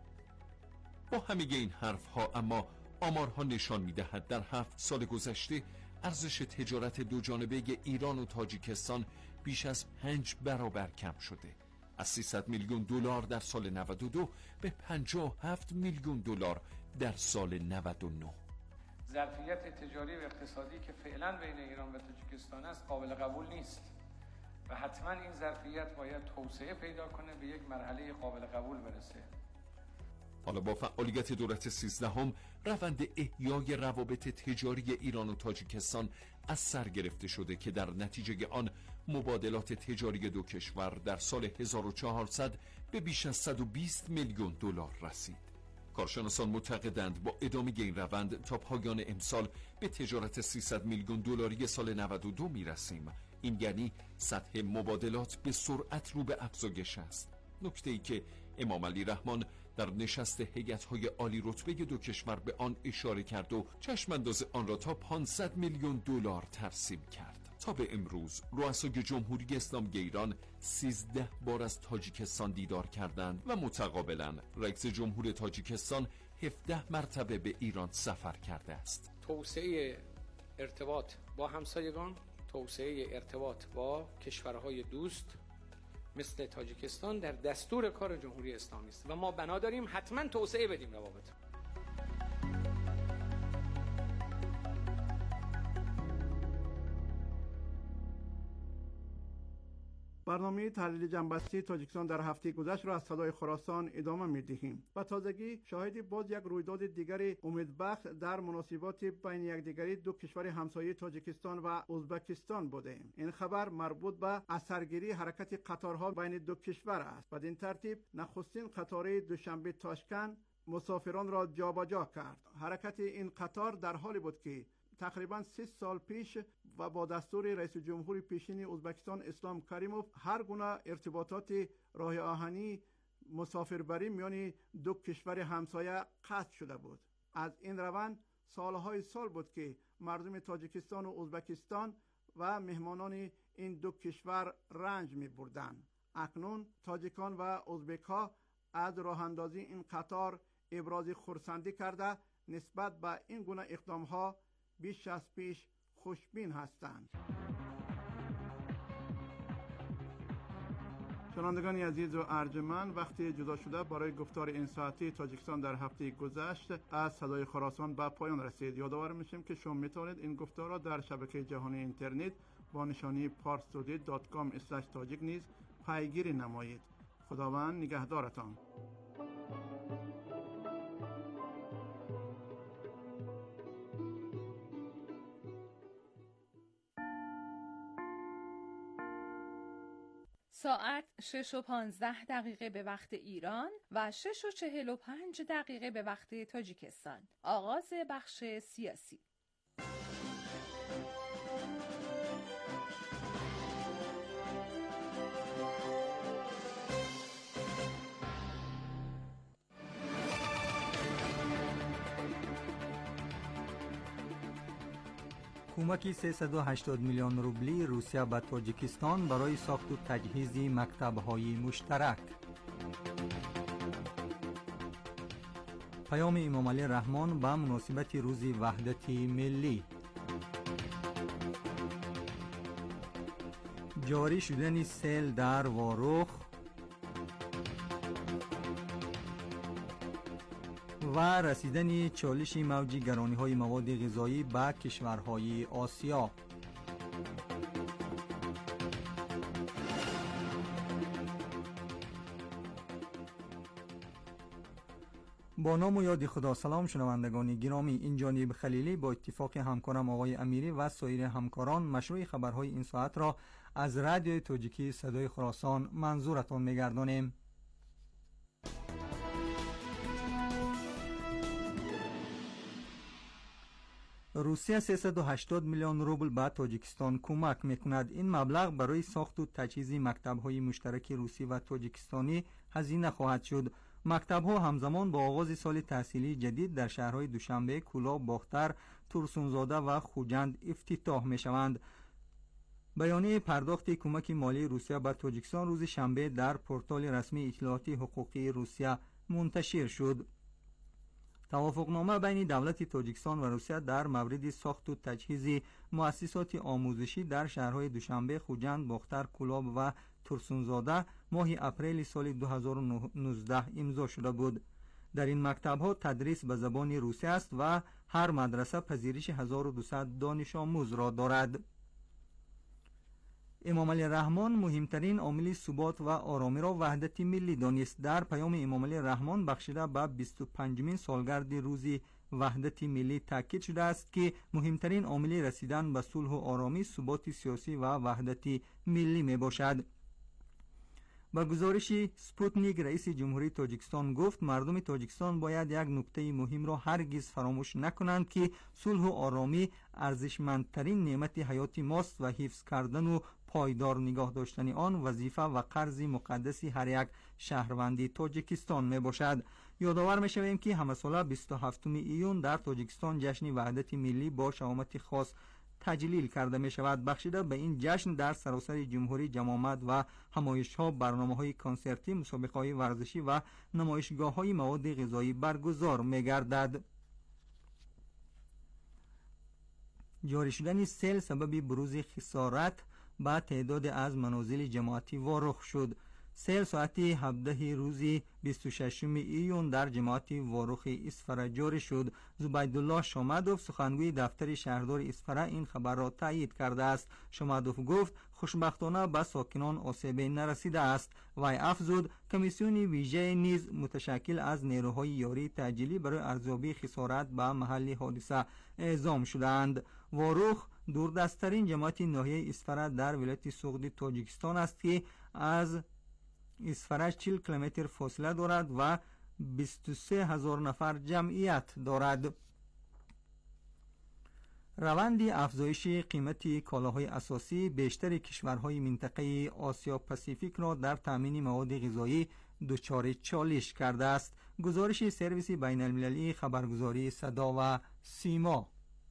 با همه این حرف ها اما آمارها نشان می‌دهد در 7 سال گذشته ارزش تجارت دو جانبه ایران و تاجیکستان بیش از 5 برابر کم شده، از 300 میلیون دلار در سال 92 به 57 میلیون دلار در سال 99. ظرفیت تجاری و اقتصادی که فعلا بین ایران و تاجیکستان است قابل قبول نیست و حتما این ظرفیت باید توسعه پیدا کنه، به یک مرحله قابل قبول برسه. حالا با فعالیت دولت 13 روند احیای روابط تجاری ایران و تاجیکستان از سر گرفته شده که در نتیجه آن مبادلات تجاری دو کشور در سال 1400 به بیش از 120 میلیون دلار رسید. کارشناسان معتقدند با ادامه این روند تا پایان امسال به تجارت 300 میلیون دلاری سال 92 میرسیم. این یعنی سطح مبادلات به سرعت رو به افزایش است. نکته‌ای که امام علی رحمان در نشست هیئت‌های عالی رتبه دو کشور به آن اشاره کرد و چشم‌انداز آن را تا 500 میلیون دلار ترسیم کرد. تا به امروز رؤسای جمهوری اسلامی ایران 13 بار از تاجیکستان دیدار کردند و متقابلا رئیس جمهور تاجیکستان 17 مرتبه به ایران سفر کرده است. توسعه ارتباط با همسایگان، توسعه ارتباط با کشورهای دوست مثل تاجیکستان در دستور کار جمهوری اسلامی است و ما بنا داریم حتما توسعه بدیم روابط. برنامه تحلیل جنبسته تاجیکستان در هفته گذشته را از صدای خراسان ادامه می‌دهیم. و تازگی شاهد باز یک رویداد دیگر امیدبخش در مناسبات بین یکدیگری دو کشور همسایه تاجیکستان و ازبکستان بودیم. این خبر مربوط به اثرگیری حرکت قطارها بین دو کشور است. بدین ترتیب نخستین قطار دوشنبه تاشکند مسافران را جابجا کرد. حرکت این قطار در حالی بود که تقریباً 3 سال پیش و با دستور رئیس جمهور پیشین ازبکستان اسلام کریموف هر گونه ارتباطات راه آهنی مسافربری میان دو کشور همسایه قطع شده بود. از این روند سالهای سال بود که مردم تاجیکستان و ازبکستان و مهمانان این دو کشور رنج می بردند. اکنون تاجیکان و ازبک‌ها از راه اندازی این قطار ابراز خرسندی کرده نسبت به این گونه اقدام‌ها بیش از پیش خوشبین هستند. شنوندگان عزیز و ارجمند، وقتی جدا شده برای گفتار این ساعتی تاجیکستان در هفته گذشت از صدای خراسان به پایان رسید. یادآور میشیم که شما میتوانید این گفتار را در شبکه جهانی اینترنت با نشانی parstoday.com/tajik نیز پیگیری نمایید. خداوند نگهدارتان. ساعت 6:15 به وقت ایران و 6:45 به وقت تاجیکستان. آغاز بخش سیاسی. کمک 380 میلیون روبلی روسیه به تاجیکستان برای ساخت و تجهیز مکتب‌های مشترک. پیام امام علی رحمان به مناسبت روز وحدت ملی. جاری شدن سیل در واروخ و رسیدن چالش موج گرانی‌های مواد غذایی به کشورهای آسیا. با نام و یاد خدا. سلام شنوندگان گرامی، این جانب خلیلی با اتفاق همکارم آقای امیری و سایر همکاران مشروع خبرهای این ساعت را از رادیوی تاجیکی صدای خراسان منظورتان می‌گردانیم. روسیه 380 میلیون روبل به تاجیکستان کمک میکند. این مبلغ برای ساخت و تجهیز مکتب‌های مشترک روسی و تاجیکستانی هزینه خواهد شد. مکتب‌ها همزمان با آغاز سال تحصیلی جدید در شهرهای دوشنبه، کولاب، باختر، ترسونزاده و خوجند افتتاح میشوند. بیانیه پرداخت کمک مالی روسیه به تاجیکستان روز شنبه در پورتال رسمی اطلاعات حقوقی روسیه منتشر شد. توافقنامه بین دولت تاجیکستان و روسیه در مورد ساخت و تجهیز مؤسسات آموزشی در شهرهای دوشنبه، خوجند، باختر، کولاب و ترسونزاده ماه اپریل سال 2019 امضا شده بود. در این مکتب‌ها تدریس به زبان روسی است و هر مدرسه پذیرش 1200 دانش آموز را دارد. امام علی رحمان مهمترین عامل ثبات و آرامی را وحدت ملی دانست. در پیام امام علی رحمان بخشیده به 25مین سالگرد روز وحدت ملی تاکید شده است که مهمترین عامل رسیدن به صلح و آرامی ثبات سیاسی و وحدت ملی می باشد. با گزارش سپوتنیک رئیس جمهوری تاجیکستان گفت مردم تاجیکستان باید یک نکته مهم را هرگز فراموش نکنند که صلح و آرامی ارزشمندترین نعمت حیات ماست و حفظ کردن و پایدار نگاه داشتن آن وظیفه و قرض مقدس هر یک شهروندی تاجیکستان می باشد. یادآور می شویم که همه ساله 27 ایون در تاجیکستان جشن وحدت ملی با شهامت خاص تجلیل کرده می شود. بخشیده به این جشن در سراسر جمهوری جمع و همایش ها، برنامه های کنسرتی، مسابقه های ورزشی و نمایشگاه های مواد غذایی برگزار می گردد. جاری شدن سیل سبب بروز خسارت با تعداد از منازل جماعتی وارخ شد. سیل ساعت 17 روز 26 ایون در جماعت وارخ اسفره جاری شد. زبیدالله شامدوف سخنگوی دفتر شهردار اسفره این خبر را تایید کرده است. شامدوف گفت خوشبختانه به ساکنان آسیبی نرسیده است. وی افزود کمیسیون ویژه نیز متشکل از نیروهای یاری تعجیلی برای ارزیابی خسارت به محل حادثه اعزام شدند. وارخ دوردستترین جماعت ناحیه اسفره در ولایت سوغد تاجیکستان است که از اسفره 40 کیلومتر فاصله دارد و 23,000 نفر جمعیت دارد. روند افزایش قیمت کالاهای اساسی بیشتر کشورهای منطقه آسیا پاسیفیک را در تامین مواد غذایی دچار چالش کرده است. گزارش سرویس بین المللی خبرگزاری صدا و سیما.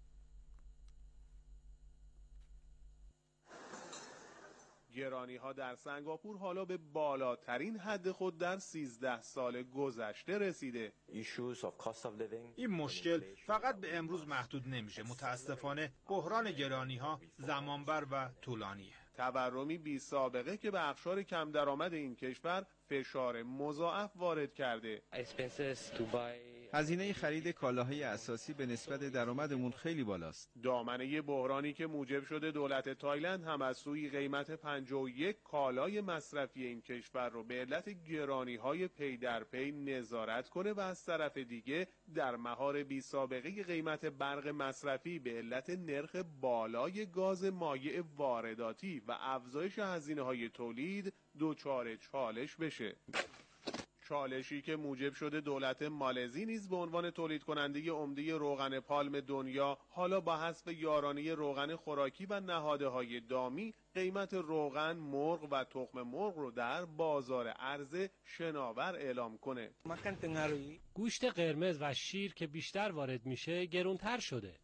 گرانی‌ها در سنگاپور حالا به بالاترین حد خود در 13 سال گذشته رسیده. این مشکل فقط به امروز محدود نمیشه. متاسفانه بحران گرانی‌ها زمانبر و طولانیه. تورمی بی سابقه که به اقشار کم درآمد این کشور فشار مضاعف وارد کرده. هزینه خرید کالاهای اساسی به نسبت درآمدمون خیلی بالاست. دامنه بحرانی که موجب شده دولت تایلند هم از سوی قیمت 51 کالای مصرفی این کشور رو به علت گرانی‌های پی در پی نظارت کنه و از طرف دیگه در مهار بی سابقه قیمت برق مصرفی به علت نرخ بالای گاز مایع وارداتی و افزایش هزینه‌های تولید دچار چالش بشه. چالشی که موجب شده دولت مالزی نیز به عنوان تولید کننده عمده روغن پالم دنیا حالا با حذف یارانه روغن خوراکی و نهادهای دامی قیمت روغن، مرغ و تخم مرغ رو در بازار عرضه شناور اعلام کنه. گوشت قرمز و شیر که بیشتر وارد میشه گرونتر شده.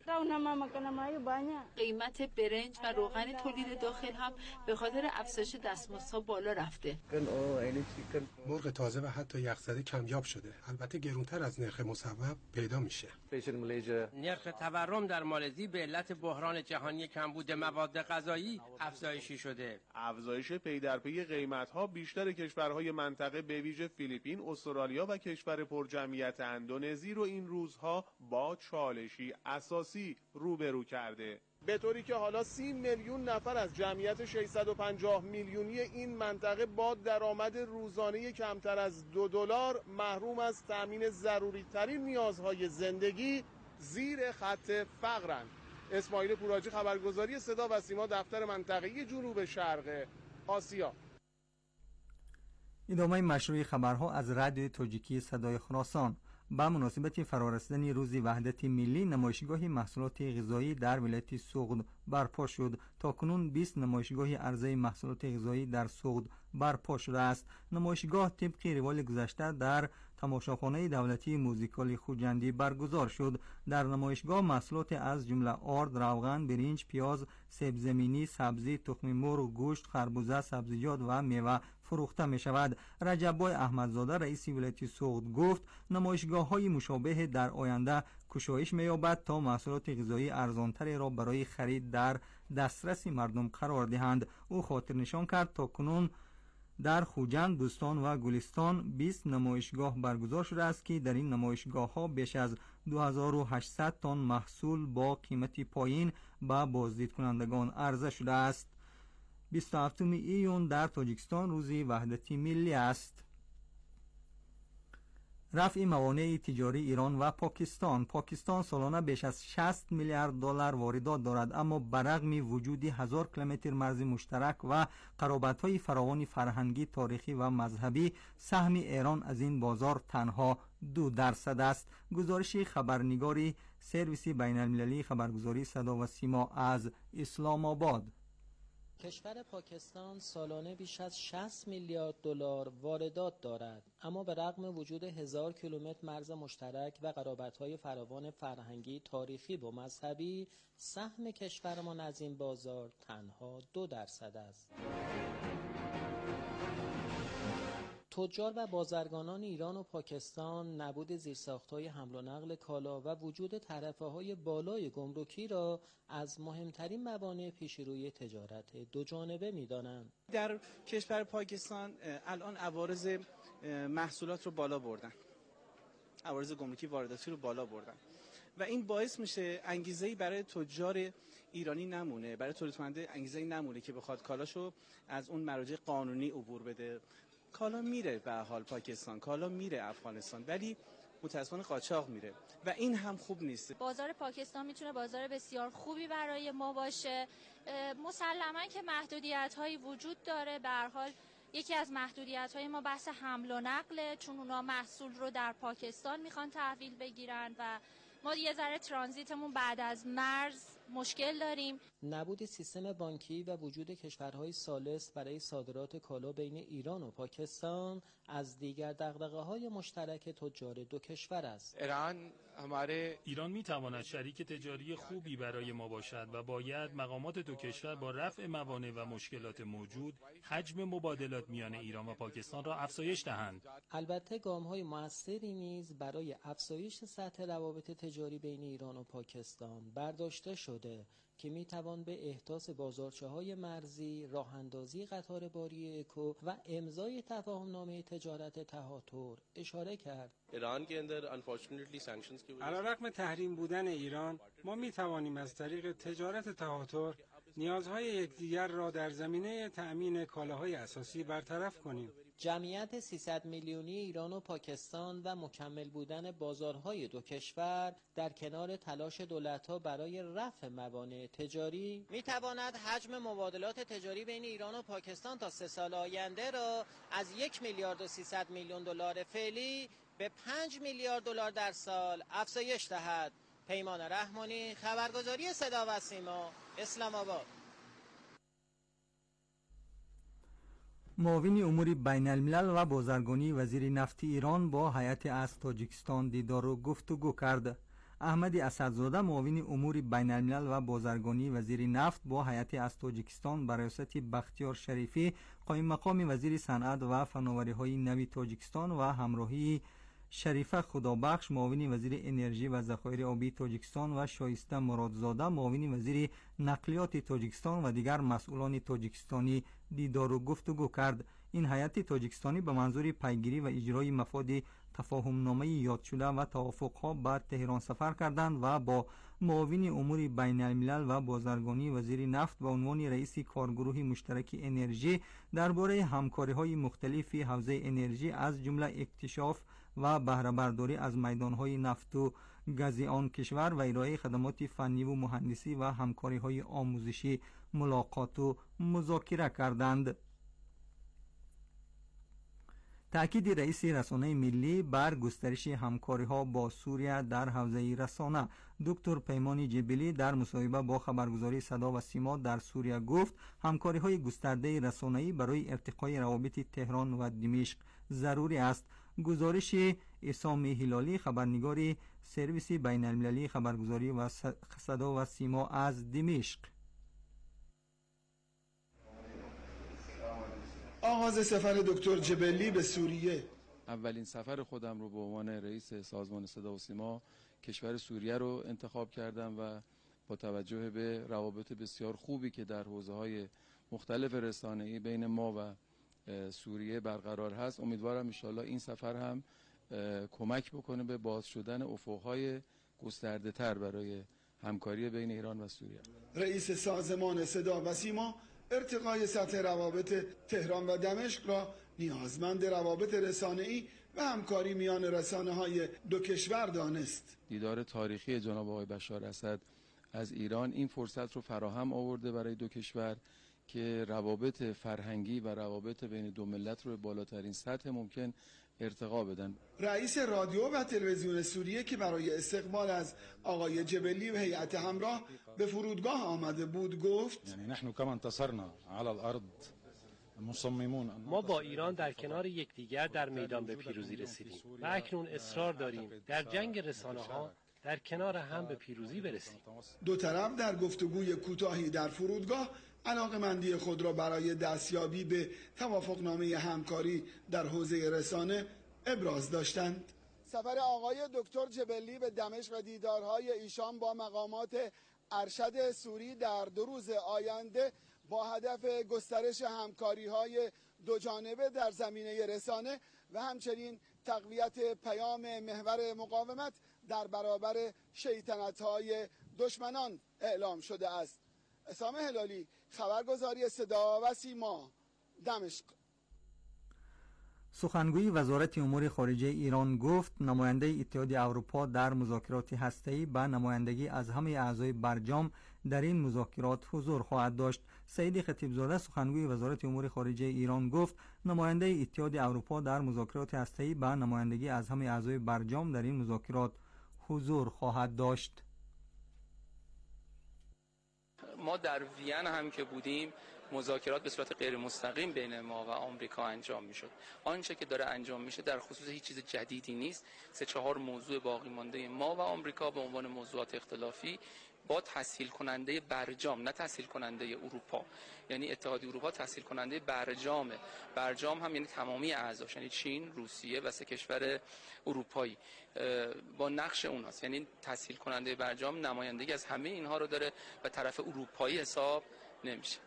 قیمت برنج و روغن تولید داخل هم به خاطر افزایش دستمزدها بالا رفته. مرغ تازه و حتی یخزده کمیاب شده. البته گرونتر از نرخ مصوب پیدا میشه. نرخ تورم در مالزی به علت بحران جهانی کمبود مواد غذایی افزایشی شده. افزایش پی در پی قیمت‌ها بیشتر کشورهای منطقه به ویژه فیلیپین، استرالیا و کشور پرجمعیت اندونزی رو این روزها با چالشی اساسی روبرو کرده. به طوری که حالا 30 میلیون نفر از جمعیت 650 میلیونی این منطقه با درآمد روزانه کمتر از $2 محروم از تامین ضروری ترین نیازهای زندگی زیر خط فقرند. اسماعیل پوراجی، خبرگزاری صدا و سیما، دفتر منطقه‌ای جنوب شرق آسیا. ادامه مشروع خبرها از رادیو تاجیکی صدای خراسان. با مناسبت فرارسیدن روز وحدت ملی نمایشگاه محصولات غذایی در ولایت سوغد برپا شد. تاکنون 20 نمایشگاه عرضه محصولات غذایی در سوغد برپا شده است. نمایشگاه طبق روال گذشته در تماشاخانه دولتی موزیکال خوجندی برگزار شد. در نمایشگاه محصولات از جمله آرد، روغن، برنج، پیاز، سیب زمینی، سبزی، تخم مرغ، گوشت، خربوزه، سبزیجات و میوه فروخته می شود. رجب‌بای احمدزاده رئیس ولایت سوغد گفت نمایشگاه‌های مشابه در آینده کشایش می‌یابد تا محصولات غذایی ارزان‌تری را برای خرید در دسترس مردم قرار دهند. او خاطر نشان کرد تا کنون در خوجند، بوستان و گلستان 20 نمایشگاه برگزار شده است که در این نمایشگاه‌ها بیش از 2800 تن محصول با قیمت پایین به بازدید کنندگان عرضه شده است. 27 ایون در تاجیکستان روز وحدت ملی است. رفع موانع تجاری ایران و پاکستان سالانه بیش از 60 میلیارد دلار واردات دارد، اما برغم وجود 1000 کیلومتر مرز مشترک و قرابت‌های فراوان فرهنگی، تاریخی و مذهبی، سهم ایران از این بازار تنها 2% است. گزارش خبرنگاری سرویس بین‌المللی خبرگزاری صدا و سیما از اسلام آباد. کشور پاکستان سالانه بیش از 60 میلیارد دلار واردات دارد، اما به رغم وجود 1000 کیلومتر مرز مشترک و قرابت‌های فراوان فرهنگی، تاریخی و مذهبی، سهم کشورمان از این بازار تنها 2% است. تجار و بازرگانان ایران و پاکستان نبود زیرساخت‌های حمل و نقل کالا و وجود تعرفه‌های بالای گمرکی را از مهمترین موانع پیشروی تجارت دو جانبه می‌دانند. در کشور پاکستان الان عوارض محصولات رو بالا بردن، عوارض گمرکی وارداتی رو بالا بردن و این باعث میشه انگیزه‌ای برای تجار ایرانی نمونه، برای تولید کننده انگیزه‌ای نمونه که بخواد کالاشو از اون مراجع قانونی عبور بده. کالا میره به حال پاکستان، کالا میره افغانستان، ولی متأسفانه قاچاق میره و این هم خوب نیست. بازار پاکستان میتونه بازار بسیار خوبی برای ما باشه. مسلماً که محدودیت‌هایی وجود داره. به هر حال یکی از محدودیت‌های ما بحث حمل و نقله، چون اونا محصول رو در پاکستان میخوان تحویل بگیرن و ما یه ذره ترانزیتمون بعد از مرز مشکل داریم. نبود سیستم بانکی و وجود کشورهای ثالث برای صادرات کالا بین ایران و پاکستان از دیگر دغدغه‌های مشترک تجار دو کشور است. ایران می‌تواند شریک تجاری خوبی برای ما باشد و باید مقامات دو کشور با رفع موانع و مشکلات موجود حجم مبادلات میان ایران و پاکستان را افزایش دهند. البته گام‌های موثری نیز برای افزایش سطح روابط تجاری بین ایران و پاکستان برداشته شده که میتوان به احداث بازارچه‌های مرزی، راه‌اندازی قطار باری اکو و امضای تفاهم‌نامه تجارت تهاتر اشاره کرد. علیرغم تحریم بودن ایران، ما میتوانیم از طریق تجارت تهاتر نیازهای یکدیگر را در زمینه تأمین کالاهای اساسی برطرف کنیم. جمعیت 300 میلیونی ایران و پاکستان و مکمل بودن بازارهای دو کشور در کنار تلاش دولت‌ها برای رفع موانع تجاری می‌تواند حجم مبادلات تجاری بین ایران و پاکستان تا 3 سال آینده را از 1 میلیارد و 300 میلیون دلار فعلی به 5 میلیارد دلار در سال افزایش دهد. پیمان رحمانی، خبرگزاری صدا و سیما، اسلام آباد. معاون امور بین الملل و بازرگانی وزیر نفت ایران با هیئت از تاجیکستان دیدار و گفتگو کرد. احمد اسدزاده معاون امور بین الملل و بازرگانی وزیر نفت با هیئت از تاجیکستان به ریاست بختیار شریفی قائم مقام وزیر صنعت و فناوری‌های نوی تاجیکستان و همراهی شریفه خدابخش معاون وزیر انرژی و ذخایر آبی تاجیکستان و شایسته مرادزاده معاون وزیر نقلیات تاجیکستان و دیگر مسئولان تاجیکستانی دیدار و گفتگو کرد. این هیئت تاجیکستانی به منظور پیگیری و اجرای مفاد تفاهم‌نامه یاد شده و توافق‌ها به تهران سفر کردند و با معاون امور بین الملل و بازرگانی وزیر نفت به عنوان رئیس کارگروه مشترک انرژی درباره همکاری‌های مختلف حوزه انرژی از جمله اکتشاف و بهره برداری از میدان‌های نفت و گاز آن کشور و ارائه خدمات فنی و مهندسی و همکاری‌های آموزشی ملاقات و مذاکره کردند. تأکید رئیس رسانه ملی بر گسترش همکاری‌ها با سوریه در حوزه رسانه دکتر پیمان جبلی در مصاحبه با خبرگزاری صدا و سیما در سوریه گفت همکاری‌های گسترده رسانه‌ای برای ارتقای روابط تهران و دمشق ضروری است. گزارش اسام هلالی خبرنگار سرویس بین المللی خبرگزاری و صدا و سیما از دمشق. آغاز سفر دکتر جبلی به سوریه. اولین سفر خودم رو به عنوان رئیس سازمان صدا و سیما کشور سوریه رو انتخاب کردم و با توجه به روابط بسیار خوبی که در حوزه‌های مختلف رسانه‌ای بین ما و سوریه برقرار هست امیدوارم ان شاءالله این سفر هم کمک بکنه به باز شدن افق‌های گسترده‌تر برای همکاری بین ایران و سوریه. رئیس سازمان صدا و سیما ارتقای سطح روابط تهران و دمشق را نیازمند روابط رسانه‌ای و همکاری میان رسانه‌های دو کشور دانست. دیدار تاریخی جناب آقای بشار اسد از ایران این فرصت رو فراهم آورده برای دو کشور که روابط فرهنگی و روابط بین دو ملت رو به بالاترین سطح ممکن ارتقا بدن. رئیس رادیو و تلویزیون سوریه که برای استقبال از آقای جبلی و هیئت همراه به فرودگاه آمده بود گفت: نحن كما انتصرنا على الارض مصممون. ما با ایران در کنار یکدیگر در میدان به پیروزی رسیدیم و اکنون اصرار داریم در جنگ رسانه‌ها در کنار هم به پیروزی برسیم. دو طرف در گفتگوی کوتاهی در فرودگاه علاقه‌مندی خود را برای دستیابی به توافقنامه همکاری در حوزه رسانه ابراز داشتند. سفر آقای دکتر جبلی به دمشق و دیدارهای ایشان با مقامات ارشد سوری در 2 روز آینده با هدف گسترش همکاری‌های دو جانبه در زمینه رسانه و همچنین تقویت پیام محور مقاومت در برابر شیطنت‌های دشمنان اعلام شده است. اسام هلالی، خبرگزاری صدا و سیما، دمشق. سخنگوی وزارت امور خارجه ایران گفت نماینده اتحادیه اروپا در مذاکرات هسته‌ای به نمایندگی از همه اعضای برجام در این مذاکرات حضور خواهد داشت. سعید خطیبزاده سخنگوی وزارت امور خارجه ایران گفت نماینده اتحادیه اروپا در مذاکرات هسته‌ای به نمایندگی از همه اعضای برجام در این مذاکرات حضور خواهد داشت. ما در وین هم که بودیم مذاکرات به صورت غیر مستقیم بین ما و آمریکا انجام میشد. آنچه که داره انجام میشه در خصوص هیچ چیز جدیدی نیست. 3-4 موضوع باقی مانده ما و آمریکا به عنوان موضوعات اختلافی با تسهیل کننده برجام، نه تسهیل کننده اروپا، یعنی اتحادیه اروپا تسهیل کننده برجامه. برجام هم یعنی تمامی اعضاش، یعنی چین، روسیه و 3 کشور اروپایی با نقش اوناست. یعنی تسهیل کننده برجام نمایندگی از همه اینها رو داره و طرف اروپایی حساب نمیشه.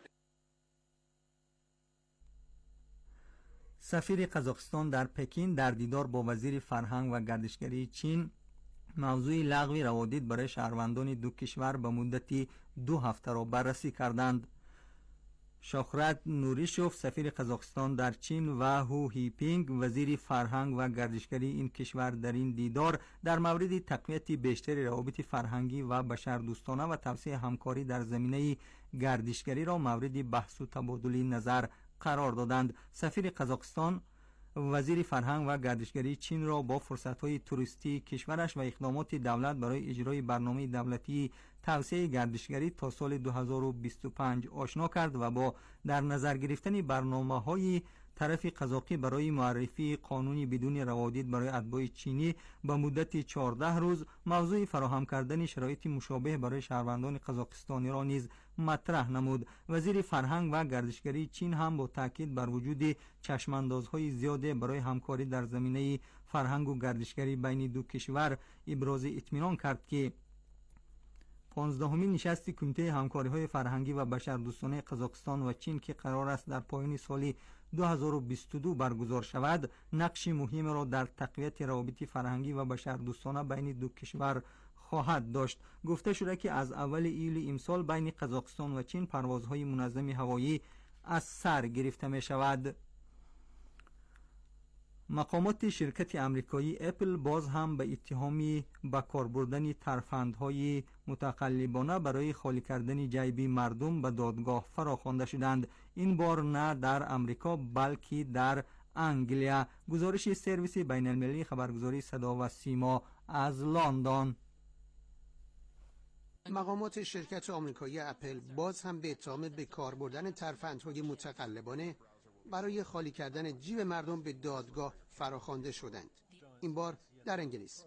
سفیر قزاقستان در پکین در دیدار با وزیر فرهنگ و گردشگری چین موضوع لغو روادید برای شهروندان دو کشور به مدتی 2 هفته را بررسی کردند. شاخرت نوریشوف سفیر قزاقستان در چین و هو هیپینگ وزیر فرهنگ و گردشگری این کشور در این دیدار در مورد تقویت بیشتر روابط فرهنگی و بشردوستانه و توسعه همکاری در زمینه گردشگری را مورد بحث و تبادل نظر قرار دادند. سفیر قزاقستان وزیر فرهنگ و گردشگری چین را با فرصت‌های توریستی کشورش و اقدامات دولت برای اجرای برنامه دولتی توسعه گردشگری تا سال 2025 آشنا کرد و با در نظر گرفتن برنامه‌های طرف قزاقی برای معرفی قانونی بدون روادید برای اتباع چینی به مدت 14 روز موضوع فراهم کردن شرایط مشابه برای شهروندان قزاقستانی را نیز مطرح نمود. وزیر فرهنگ و گردشگری چین هم با تاکید بر وجود چشماندازهای زیاده برای همکاری در زمینه فرهنگ و گردشگری بین دو کشور ابراز اطمینان کرد که 15مین نشست کمیته همکاری‌های فرهنگی و بشردوستانه قزاقستان و چین که قرار است در پایان سال 2022 برگزار شود نقش مهم را در تقویت روابط فرهنگی و بشردوستانه بین دو کشور خواهد داشت. گفته شده که از اول ایول امسال بین قزاقستان و چین پروازهای منظم هوایی از سر گرفته می شود. مقامات شرکت امریکایی اپل باز هم به اتهامی به کار بردن ترفندهای متقلبانه برای خالی کردن جیب مردم به دادگاه فراخوانده شدند. این بار نه در امریکا بلکه در انگلیا. گزارش سرویس بین المللی خبرگزاری صدا و سیما از لندن. مقامات شرکت آمریکایی اپل باز هم به اتهام به کار بردن ترفندهای متقلبانه برای خالی کردن جیب مردم به دادگاه فراخوانده شدند. این بار در انگلیس.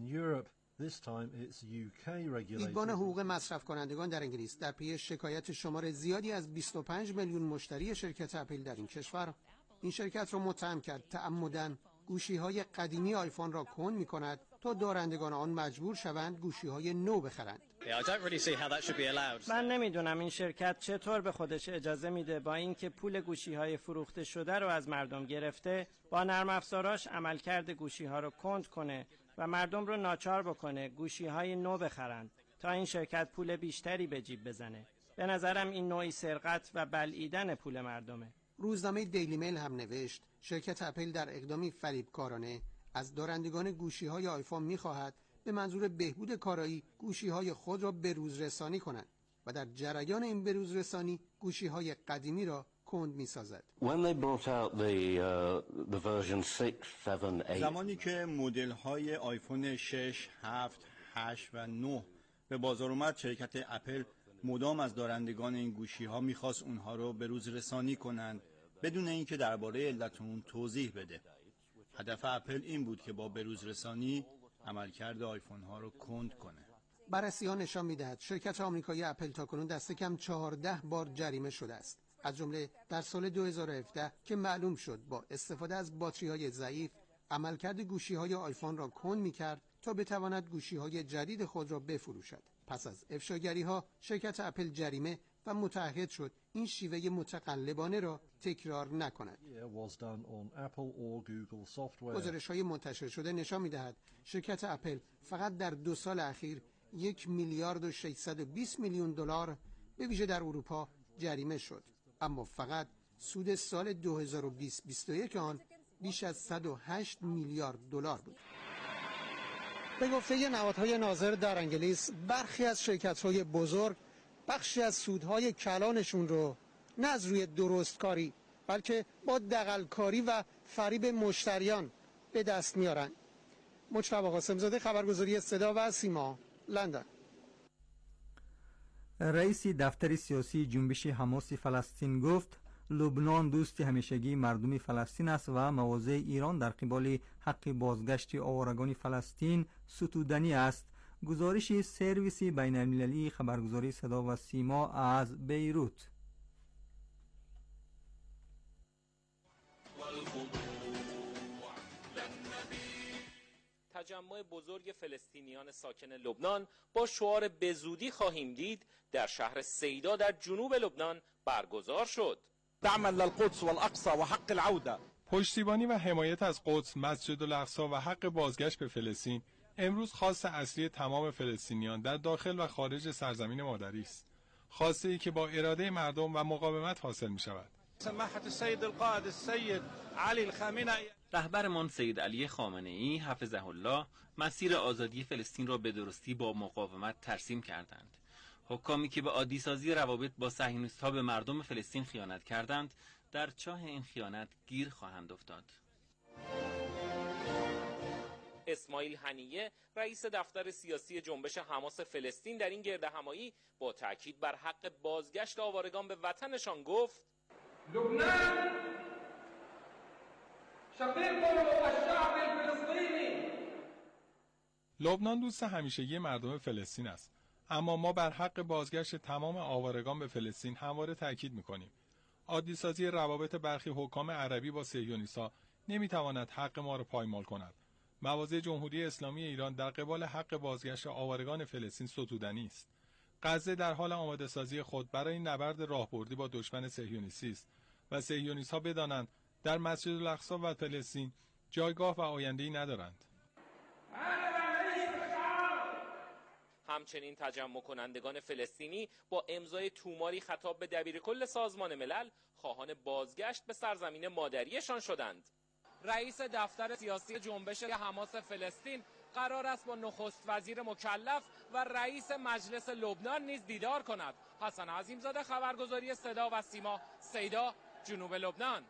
دیدبان حقوق مصرف کنندگان در انگلیس در پی شکایت شمار زیادی از 25 میلیون مشتری شرکت اپل در این کشور این شرکت را متهم کرد تعمداً گوشی‌های قدیمی آیفون را کند می‌کند تا دارندگان آن مجبور شوند گوشی‌های نو بخرند. من نمیدونم این شرکت چطور به خودش اجازه میده با اینکه پول گوشی‌های فروخته شده رو از مردم گرفته با نرم افزاراش عملکرد گوشی‌ها رو کند کنه و مردم رو ناچار بکنه گوشی‌های نو بخرند تا این شرکت پول بیشتری به جیب بزنه. به نظرم این نوعی سرقت و بلعیدن پول مردمه. روزنامه دیلی میل هم نوشت شرکت اپل در اقدامی فریبکارانه از دارندگان گوشی‌های آیفون می‌خواهد به منظور بهبود کارایی گوشی‌های خود را بروز رسانی کنند و در جریان این بروز رسانی گوشی‌های قدیمی را کند می‌سازد. زمانی که مدل‌های آیفون 6، 7، 8 و 9 به بازار اومد، شرکت اپل مدام از دارندگان این گوشی‌ها می‌خواست اونها رو بروز رسانی کنند بدون اینکه درباره علت اون توضیح بده. هدف اپل این بود که با بروز رسانی عملکرد آیفون ها رو کند کنه. بررسی‌ها نشان می‌دهد شرکت آمریکایی اپل تاکنون دست کم 14 بار جریمه شده است. از جمله در سال 2017 که معلوم شد با استفاده از باتری‌های ضعیف عملکرد گوشی‌های آیفون را کند می‌کرد تا بتواند گوشی‌های جدید خود را بفروشد. پس از افشاگری‌ها شرکت اپل جریمه و متعهد شد این شیوه متقلبانه را تکرار نکند. گزارش‌های منتشر شده نشان می‌دهد شرکت اپل فقط در 2 سال اخیر 1 میلیارد و 620 میلیون دلار به ویژه در اروپا جریمه شد، اما فقط سود سال 2020-21 آن بیش از 108 میلیارد دلار بود. به گفته نهادهای ناظر در انگلیس، برخی از شرکت‌های بزرگ بخشی از سودهای کلانشون رو نه از روی درستکاری بلکه با دغل‌کاری و فریب مشتریان به دست میارن. مجتبی قاسم‌زاده، خبرگزاری صدا و سیما، لندن. رئیس دفتر سیاسی جنبش حماس فلسطین گفت لبنان دوست همیشگی مردم فلسطین است و مواضع ایران در قبال حق بازگشت آوارگان فلسطین ستودنی است. گزارش سرویس بین المللی خبرگزاری صدا و سیما از بیروت. تجمع بزرگ فلسطینیان ساکن لبنان با شعار بزودی خواهیم دید در شهر سیدا در جنوب لبنان برگزار شد. تعمل للقدس والاقصى وحق العوده. پشتیبانی و حمایت از قدس، مسجد الاقصی و حق بازگشت به فلسطین امروز خواست اصلی تمام فلسطینیان در داخل و خارج سرزمین مادری است. خواسته ای که با اراده مردم و مقاومت حاصل می شود. سماحة السيد القائد السيد علي الخامنئي، رهبرمان سید علی خامنه‌ای حفظه الله مسیر آزادی فلسطین را به درستی با مقاومت ترسیم کردند. حکامی که به عادی سازی روابط با صهیونیست‌ها به مردم فلسطین خیانت کردند، در چاه این خیانت گیر خواهند افتاد. اسماعیل هنیه رئیس دفتر سیاسی جنبش حماس فلسطین در این گردهمایی با تاکید بر حق بازگشت آوارگان به وطنشان گفت: لبنان شقیق الشعب الفلسطینی. لبنان دوست همیشگی مردم فلسطین است، اما ما بر حق بازگشت تمام آوارگان به فلسطین همواره تاکید می‌کنیم. عادی سازی روابط برخی حکام عربی با صهیونیست‌ها نمی‌تواند حق ما را پایمال کند. مواضع جمهوری اسلامی ایران در قبال حق بازگشت آوارگان فلسطین ستودنی است. غزه در حال آماده سازی خود برای نبرد راهبردی با دشمن صهیونیستی است و صهیونیست‌ها بدانند در مسجد الاقصی و فلسطین جایگاه و آینده‌ای ندارند. همچنین تجمع کنندگان فلسطینی با امضای توماری خطاب به دبیرکل سازمان ملل خواهان بازگشت به سرزمین مادریشان شدند. رئیس دفتر سیاسی جنبش حماس فلسطین قرار است با نخست وزیر مکلف و رئیس مجلس لبنان نیز دیدار کند. حسن عظیمزاده، خبرگزاری صدا و سیما، سیدا، جنوب لبنان.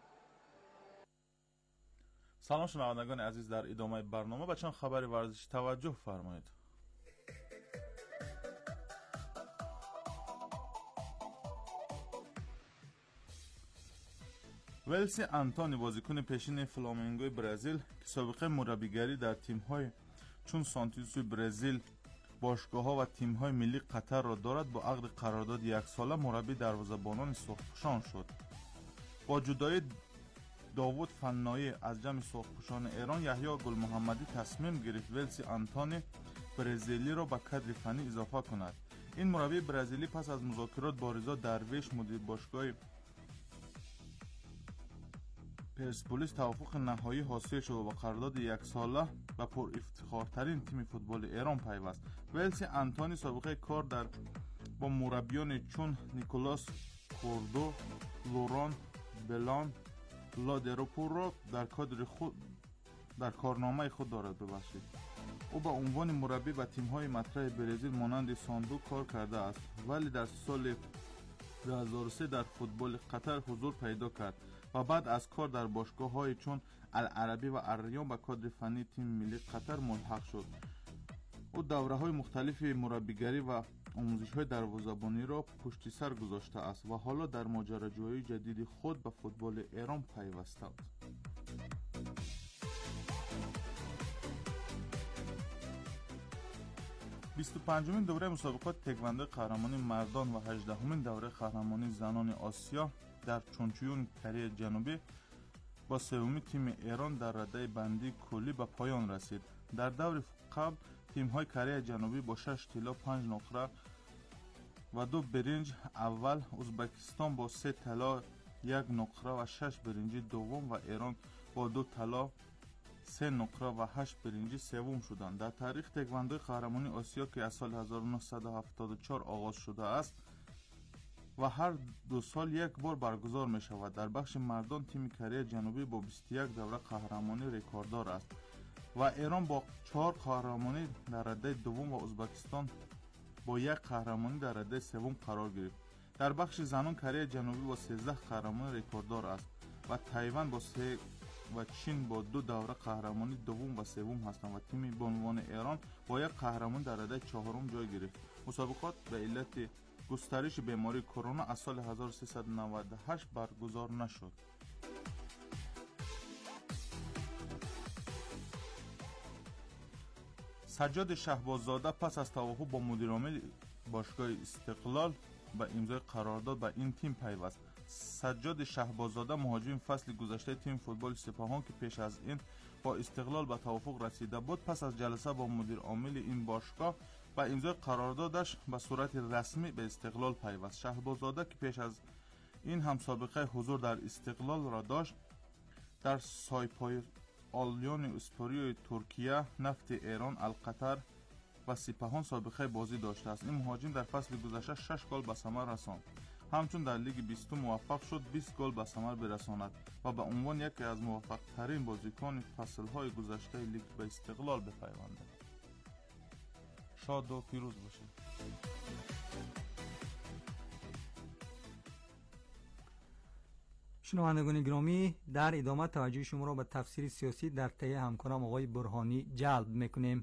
سلام شنوندگان عزیز، در ادامه برنامه به چند خبر ورزشی توجه فرمایید. ولسی آنتونی بازیکن پیشین فلامینگوی برزیل که سابقه مربیگری در تیم‌های چون سانتوس‌ی برزیل، باشگاه‌ها و تیم‌های ملی قطر را دارد، با عقد قرارداد 1 ساله مربی دروازه‌بانان سرخپوشان شد. با جدای داوود فنایی از جمع سرخپوشان ایران، یحیی گل محمدی تصمیم گرفت ولسی آنتونی برزیلی را به کادر فنی اضافه کند. این مربی برزیلی پس از مذاکرات با رضا درویش مدیر باشگاه پرسپولیس توافق نهایی حاصل شد و با قرارداد 1 ساله و پر افتخارترین تیم فوتبال ایران پیوست. ولسی آنتونی سابقه کار در با مربیان چون نیکولاس کوردو، لوران بلان، لادروپور را در کارنامه خود دارد. ببخشید او با عنوان مربی و تیم‌های مطرح برزیل مانند ساندو کار کرده است، ولی در سال 2003 در فوتبال قطر حضور پیدا کرد و بعد از کار در باشگاه‌های چون العربی و الریان به کادر فنی تیم ملی قطر ملحق شد. او دوره‌های مختلف مربیگری و آموزش‌های دروازه‌بانی را پشت سر گذاشته است و حالا در ماجراجویی جدید خود به فوتبال ایران پیوسته است. 25مین دوره مسابقات تکواندو قهرمانی مردان و 18مین دوره قهرمانی زنان آسیا در چونچویون کره جنوبی با سومی تیم ایران در رده بندی کلی به پایان رسید. در دور قبل تیم‌های کره جنوبی با 6 طلا 5 نقره و 2 برنج اول، ازبکستان با 3 طلا 1 نقره و 6 برنجی دوم و ایران با 2 طلا 3 نقره و 8 برنجی سوم شدند. در تاریخ تکواندو قهرمانی آسیا که از سال 1974 آغاز شده است و هر 2 سال یک بار برگزار می شود. در بخش مردان تیم کره جنوبی با 21 دوره قهرمانی رکورددار است و ایران با 4 قهرمانی در رده دوم و ازبکستان با 1 قهرمانی در رده سوم قرار گرفت. در بخش زنان کره جنوبی با 13 قهرمانی رکورددار است و تایوان با 3 و چین با 2 دوره قهرمانی دوم و سوم هستند و تیم به عنوان ایران با 1 قهرمانی در رده چهارم جای گرفت. مسابقات به علت گسترش بیماری کرونا از سال 1398 برگزار نشد. سجاد شهباززاده پس از توافق با مدیرعامل باشگاه استقلال به امضای قرارداد با این تیم پیوست. سجاد شهباززاده مهاجم فصل گذشته تیم فوتبال سپاهان که پیش از این با استقلال به توافق رسیده بود، پس از جلسه با مدیر عامل این باشگاه با امضای قراردادش به صورت رسمی به استقلال پیوست. شهباززاده که پیش از این هم سابقه حضور در استقلال را داشت، در سایپای آلیون اسپوری ترکیه، نفت ایران، القطر و سپاهان سابقه بازی داشته است. این مهاجم در فصل گذشته 6 گل به ثمر رساند. همچون در لیگ 20 موفق شد 20 گل به ثمر برساند و به عنوان یکی از موفق ترین بازیکن فصل‌های گذشته لیگ به استقلال بپیوندد. شاد و پیروز باشید. شنوندگان گرامی، در ادامه توجه شما را به تفسیر سیاسی در طی همکارم آقای برهانی جلب میکنیم.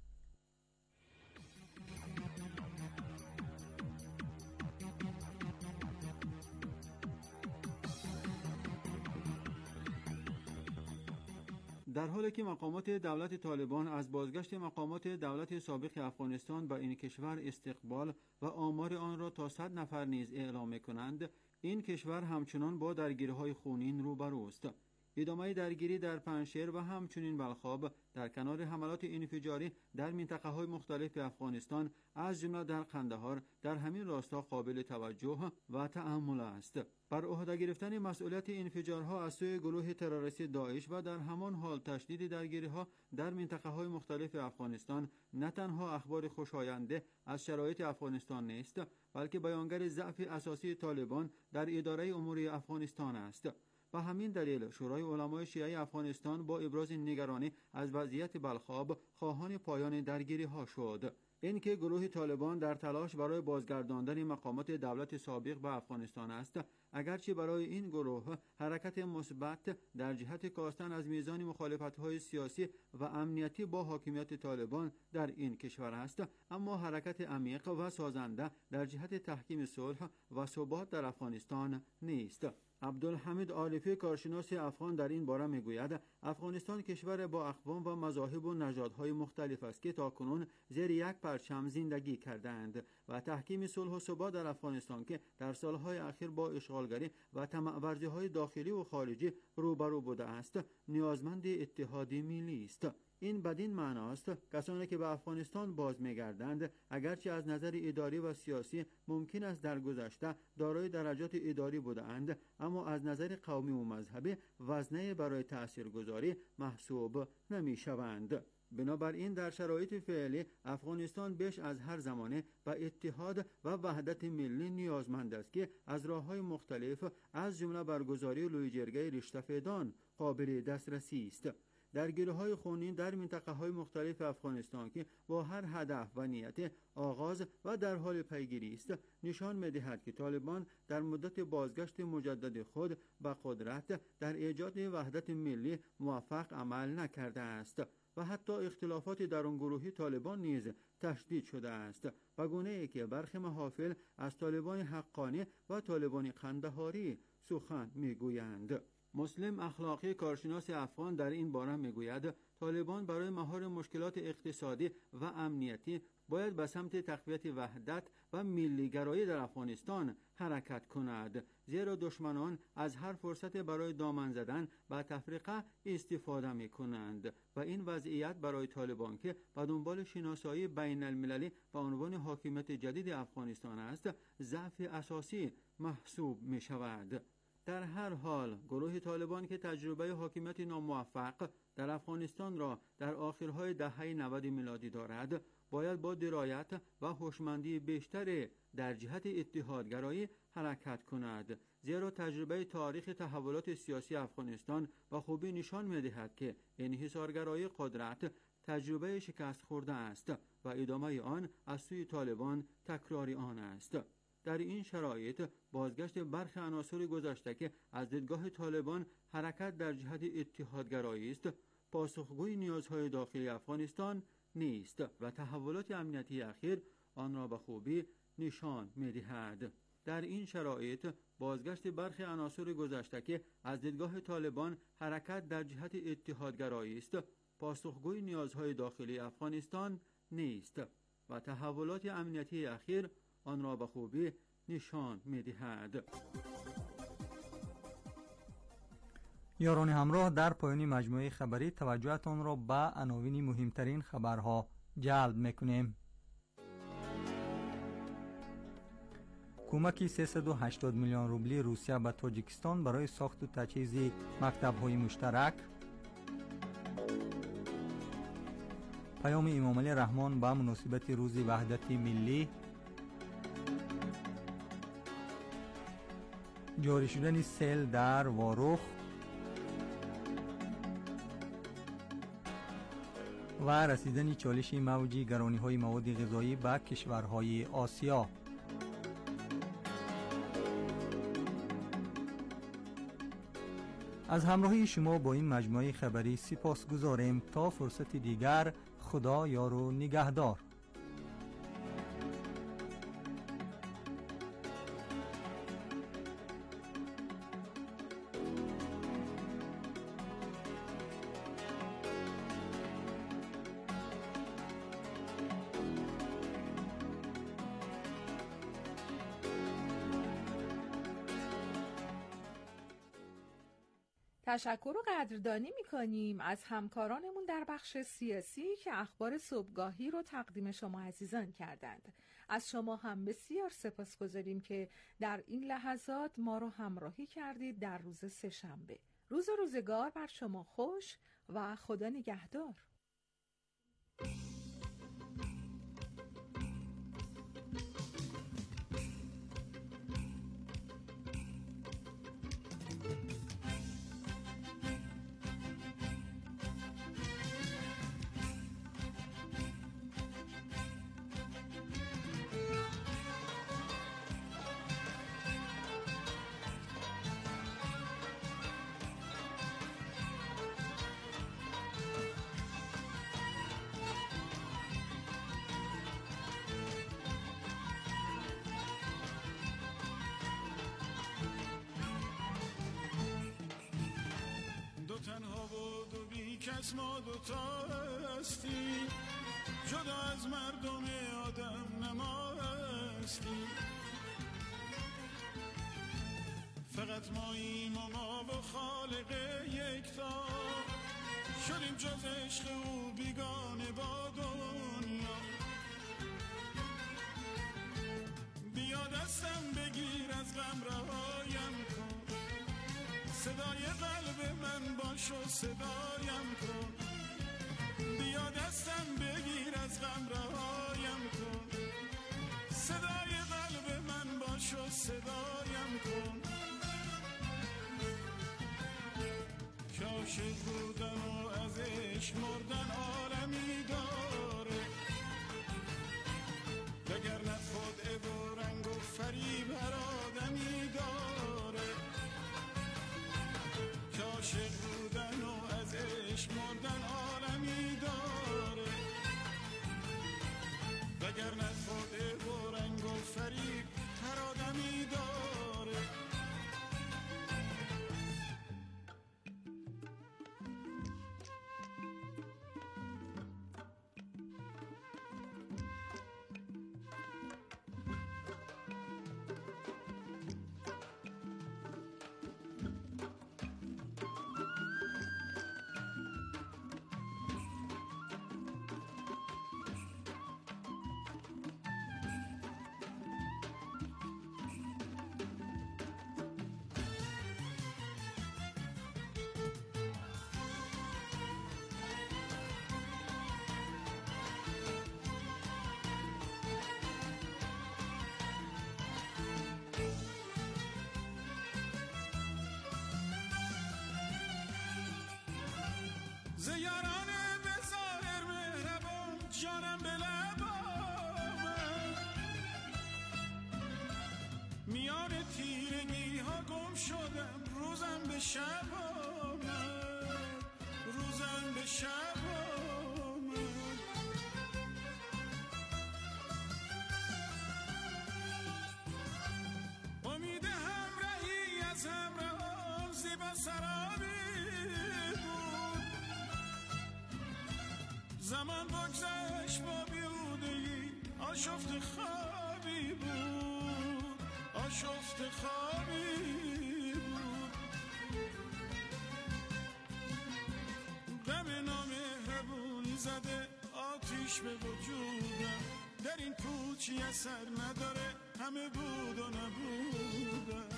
در حالی که مقامات دولت طالبان از بازگشت مقامات دولت سابق افغانستان به این کشور استقبال و آمار آن را تا 100 نفر نیز اعلام می‌کنند، این کشور همچنان با درگیری‌های خونین روبروست. ادامه درگیری در پنجشیر و همچنین بلخاب در کنار حملات انفجاری در منطقه‌های مختلف افغانستان از جمله در قندهار در همین راستا قابل توجه و تأمل است. بر عهده گرفتن مسئولیت انفجارها از سوی گروه تروریستی داعش و در همان حال تشدید درگیری‌ها در منطقه‌های مختلف افغانستان نه تنها اخبار خوشاینده از شرایط افغانستان نیست، بلکه بیانگر ضعف اساسی طالبان در اداره امور افغانستان است. و همین دلیل شورای علمای شیعه افغانستان با ابراز نگرانی از وضعیت بلخاب خواهان پایان درگیری ها شد. اینکه گروه طالبان در تلاش برای بازگرداندن مقامات دولت سابق به افغانستان است، اگرچه برای این گروه حرکت مثبت در جهت کاستن از میزان مخالفت‌های سیاسی و امنیتی با حاکمیت طالبان در این کشور است، اما حرکت عمیق و سازنده در جهت تحکیم صلح و ثبات در افغانستان نیست. عبدالحمید عارفی کارشناس افغان در این باره میگوید افغانستان کشور با اقوام و مذاهب و نژادهای مختلف است که تاکنون زیر یک پرچم زندگی کردند و تحکیم صلح و ثبات در افغانستان که در سالهای اخیر با اشغالگری و طمع‌ورزی‌های داخلی و خارجی روبرو بوده است، نیازمند اتحاد ملی است. این بدین معناست کسانی که به افغانستان باز می‌گردند اگرچه از نظر اداری و سیاسی ممکن است در گذشته دارای درجات اداری بودند، اما از نظر قومی و مذهبی وزنه برای تاثیرگذاری محسوب نمی‌شوند. بنابراین در شرایط فعلی افغانستان بیش از هر زمانه به اتحاد و وحدت ملی نیازمند است که از راه‌های مختلف از جمله برگزاری لویجرگه رشته‌فدان قابل دسترسی است. درگیری‌های خونین در منطقه‌های مختلف افغانستان که با هر هدف و نیت آغاز و در حال پیگیری است نشان می‌دهد که طالبان در مدت بازگشت مجدد خود به قدرت در ایجاد وحدت ملی موفق عمل نکرده است و حتی اختلافات درونگروهی طالبان نیز تشدید شده است، به گونه‌ای که برخی محافل از طالبان حقانی و طالبان قندهاری سخن می‌گویند. مسلم اخلاقی کارشناس افغان در این باره میگوید طالبان برای مهار مشکلات اقتصادی و امنیتی باید به سمت تقویت وحدت و ملی‌گرایی در افغانستان حرکت کند، زیرا دشمنان از هر فرصت برای دامن زدن به تفرقه استفاده می‌کنند و این وضعیت برای طالبان که به دنبال شناسایی بین المللی به عنوان حاکمیت جدید افغانستان است ضعف اساسی محسوب می‌شود. در هر حال گروه طالبان که تجربه حاکمیت ناموفق در افغانستان را در آخرهای دهه 90 میلادی دارد باید با درایت و هوشمندی بیشتر در جهت اتحادگرایی حرکت کند، زیرا تجربه تاریخ تحولات سیاسی افغانستان به خوبی نشان می‌دهد که انحصارگرایی قدرت تجربه شکست خورده است و ادامه آن از سوی طالبان تکراری آن است. در این شرایط بازگشت برخی عناصر گذشته که از دیدگاه طالبان حرکت در جهت اتحادگرایی است پاسخگوی نیازهای داخلی افغانستان نیست و تحولات امنیتی اخیر آن را به خوبی نشان می‌دهد. در این شرایط بازگشت برخی عناصر گذشته که از دیدگاه طالبان حرکت در جهت اتحادگرایی است پاسخگوی نیازهای داخلی افغانستان نیست و تحولات امنیتی اخیر آن را به خوبی نشان می‌دهد. یاران همراه، در پایان مجموعه خبری توجهتان را به عناوین مهمترین خبرها جلب می‌کنیم. کمک 380 میلیون روبلی روسیه به تاجیکستان برای ساخت و تجهیز مکتب‌های مشترک. پیام امام علی رحمان به مناسبت روز وحدت ملی. جاری شدن سیل در واروخ و رسیدن چالش موج گرانی‌های مواد غذایی به کشورهای آسیا. از همراهی شما با این مجموعه خبری سپاسگزاریم. تا فرصت دیگر، خدا یار و نگهدار. تشکر و قدردانی می‌کنیم از همکارانمون در بخش سیاسی که اخبار صبحگاهی رو تقدیم شما عزیزان کردند. از شما هم بسیار سپاسگزاریم که در این لحظات ما رو همراهی کردید در روز سه‌شنبه. روز و روزگار بر شما خوش و خدا نگهدار. تنها و دو بی کس ما دوتا هستیم، جدا از مردم آدم نما هستیم. فقط ماییم و ما و خالق یکتا، شدیم جز عشق او بیگانه با دنیا. بیا دستم بگیر از غم رهایم کن، صدای قلب من باش و صدایم کن. بیا دستم بگیر از غم رهایم کن صدای قلب من باش و صدایم کن که عاشق بودن و از عشق مردن عالمی داره وگرنه خدعه و رنگ و فریب هر آدمی داره که عاشق بودن و از عشق مردن عالمی داره وگرنه خدعه و رنگ و فریب هر آدمی داره زیارانه به ظاهر مهربان جانم به لبامه میان تیرگی ها گم شدم روزم به شب آمد روزم به شب آمد امید همراهی از همراهان زیبا سرابی زمان بگذشت با بیهودگی آشفت خوابی بود آشفت خوابی بود غم نامهربونی زده آتیش به وجودم در این کوچی اثر نداره همه بود و نبودم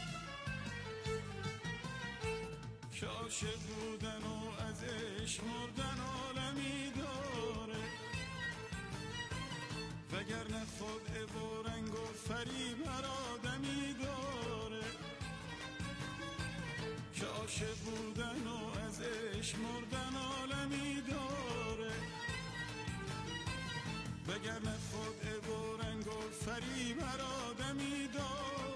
که عاشق بودن و از عشق مردن عالمی داره وگرنه خدعه و رنگ و فریب هر آدمی داره که عاشق بودن و از عشق مردن عالمی داره وگرنه خدعه و رنگ و فریب هر آدمی داره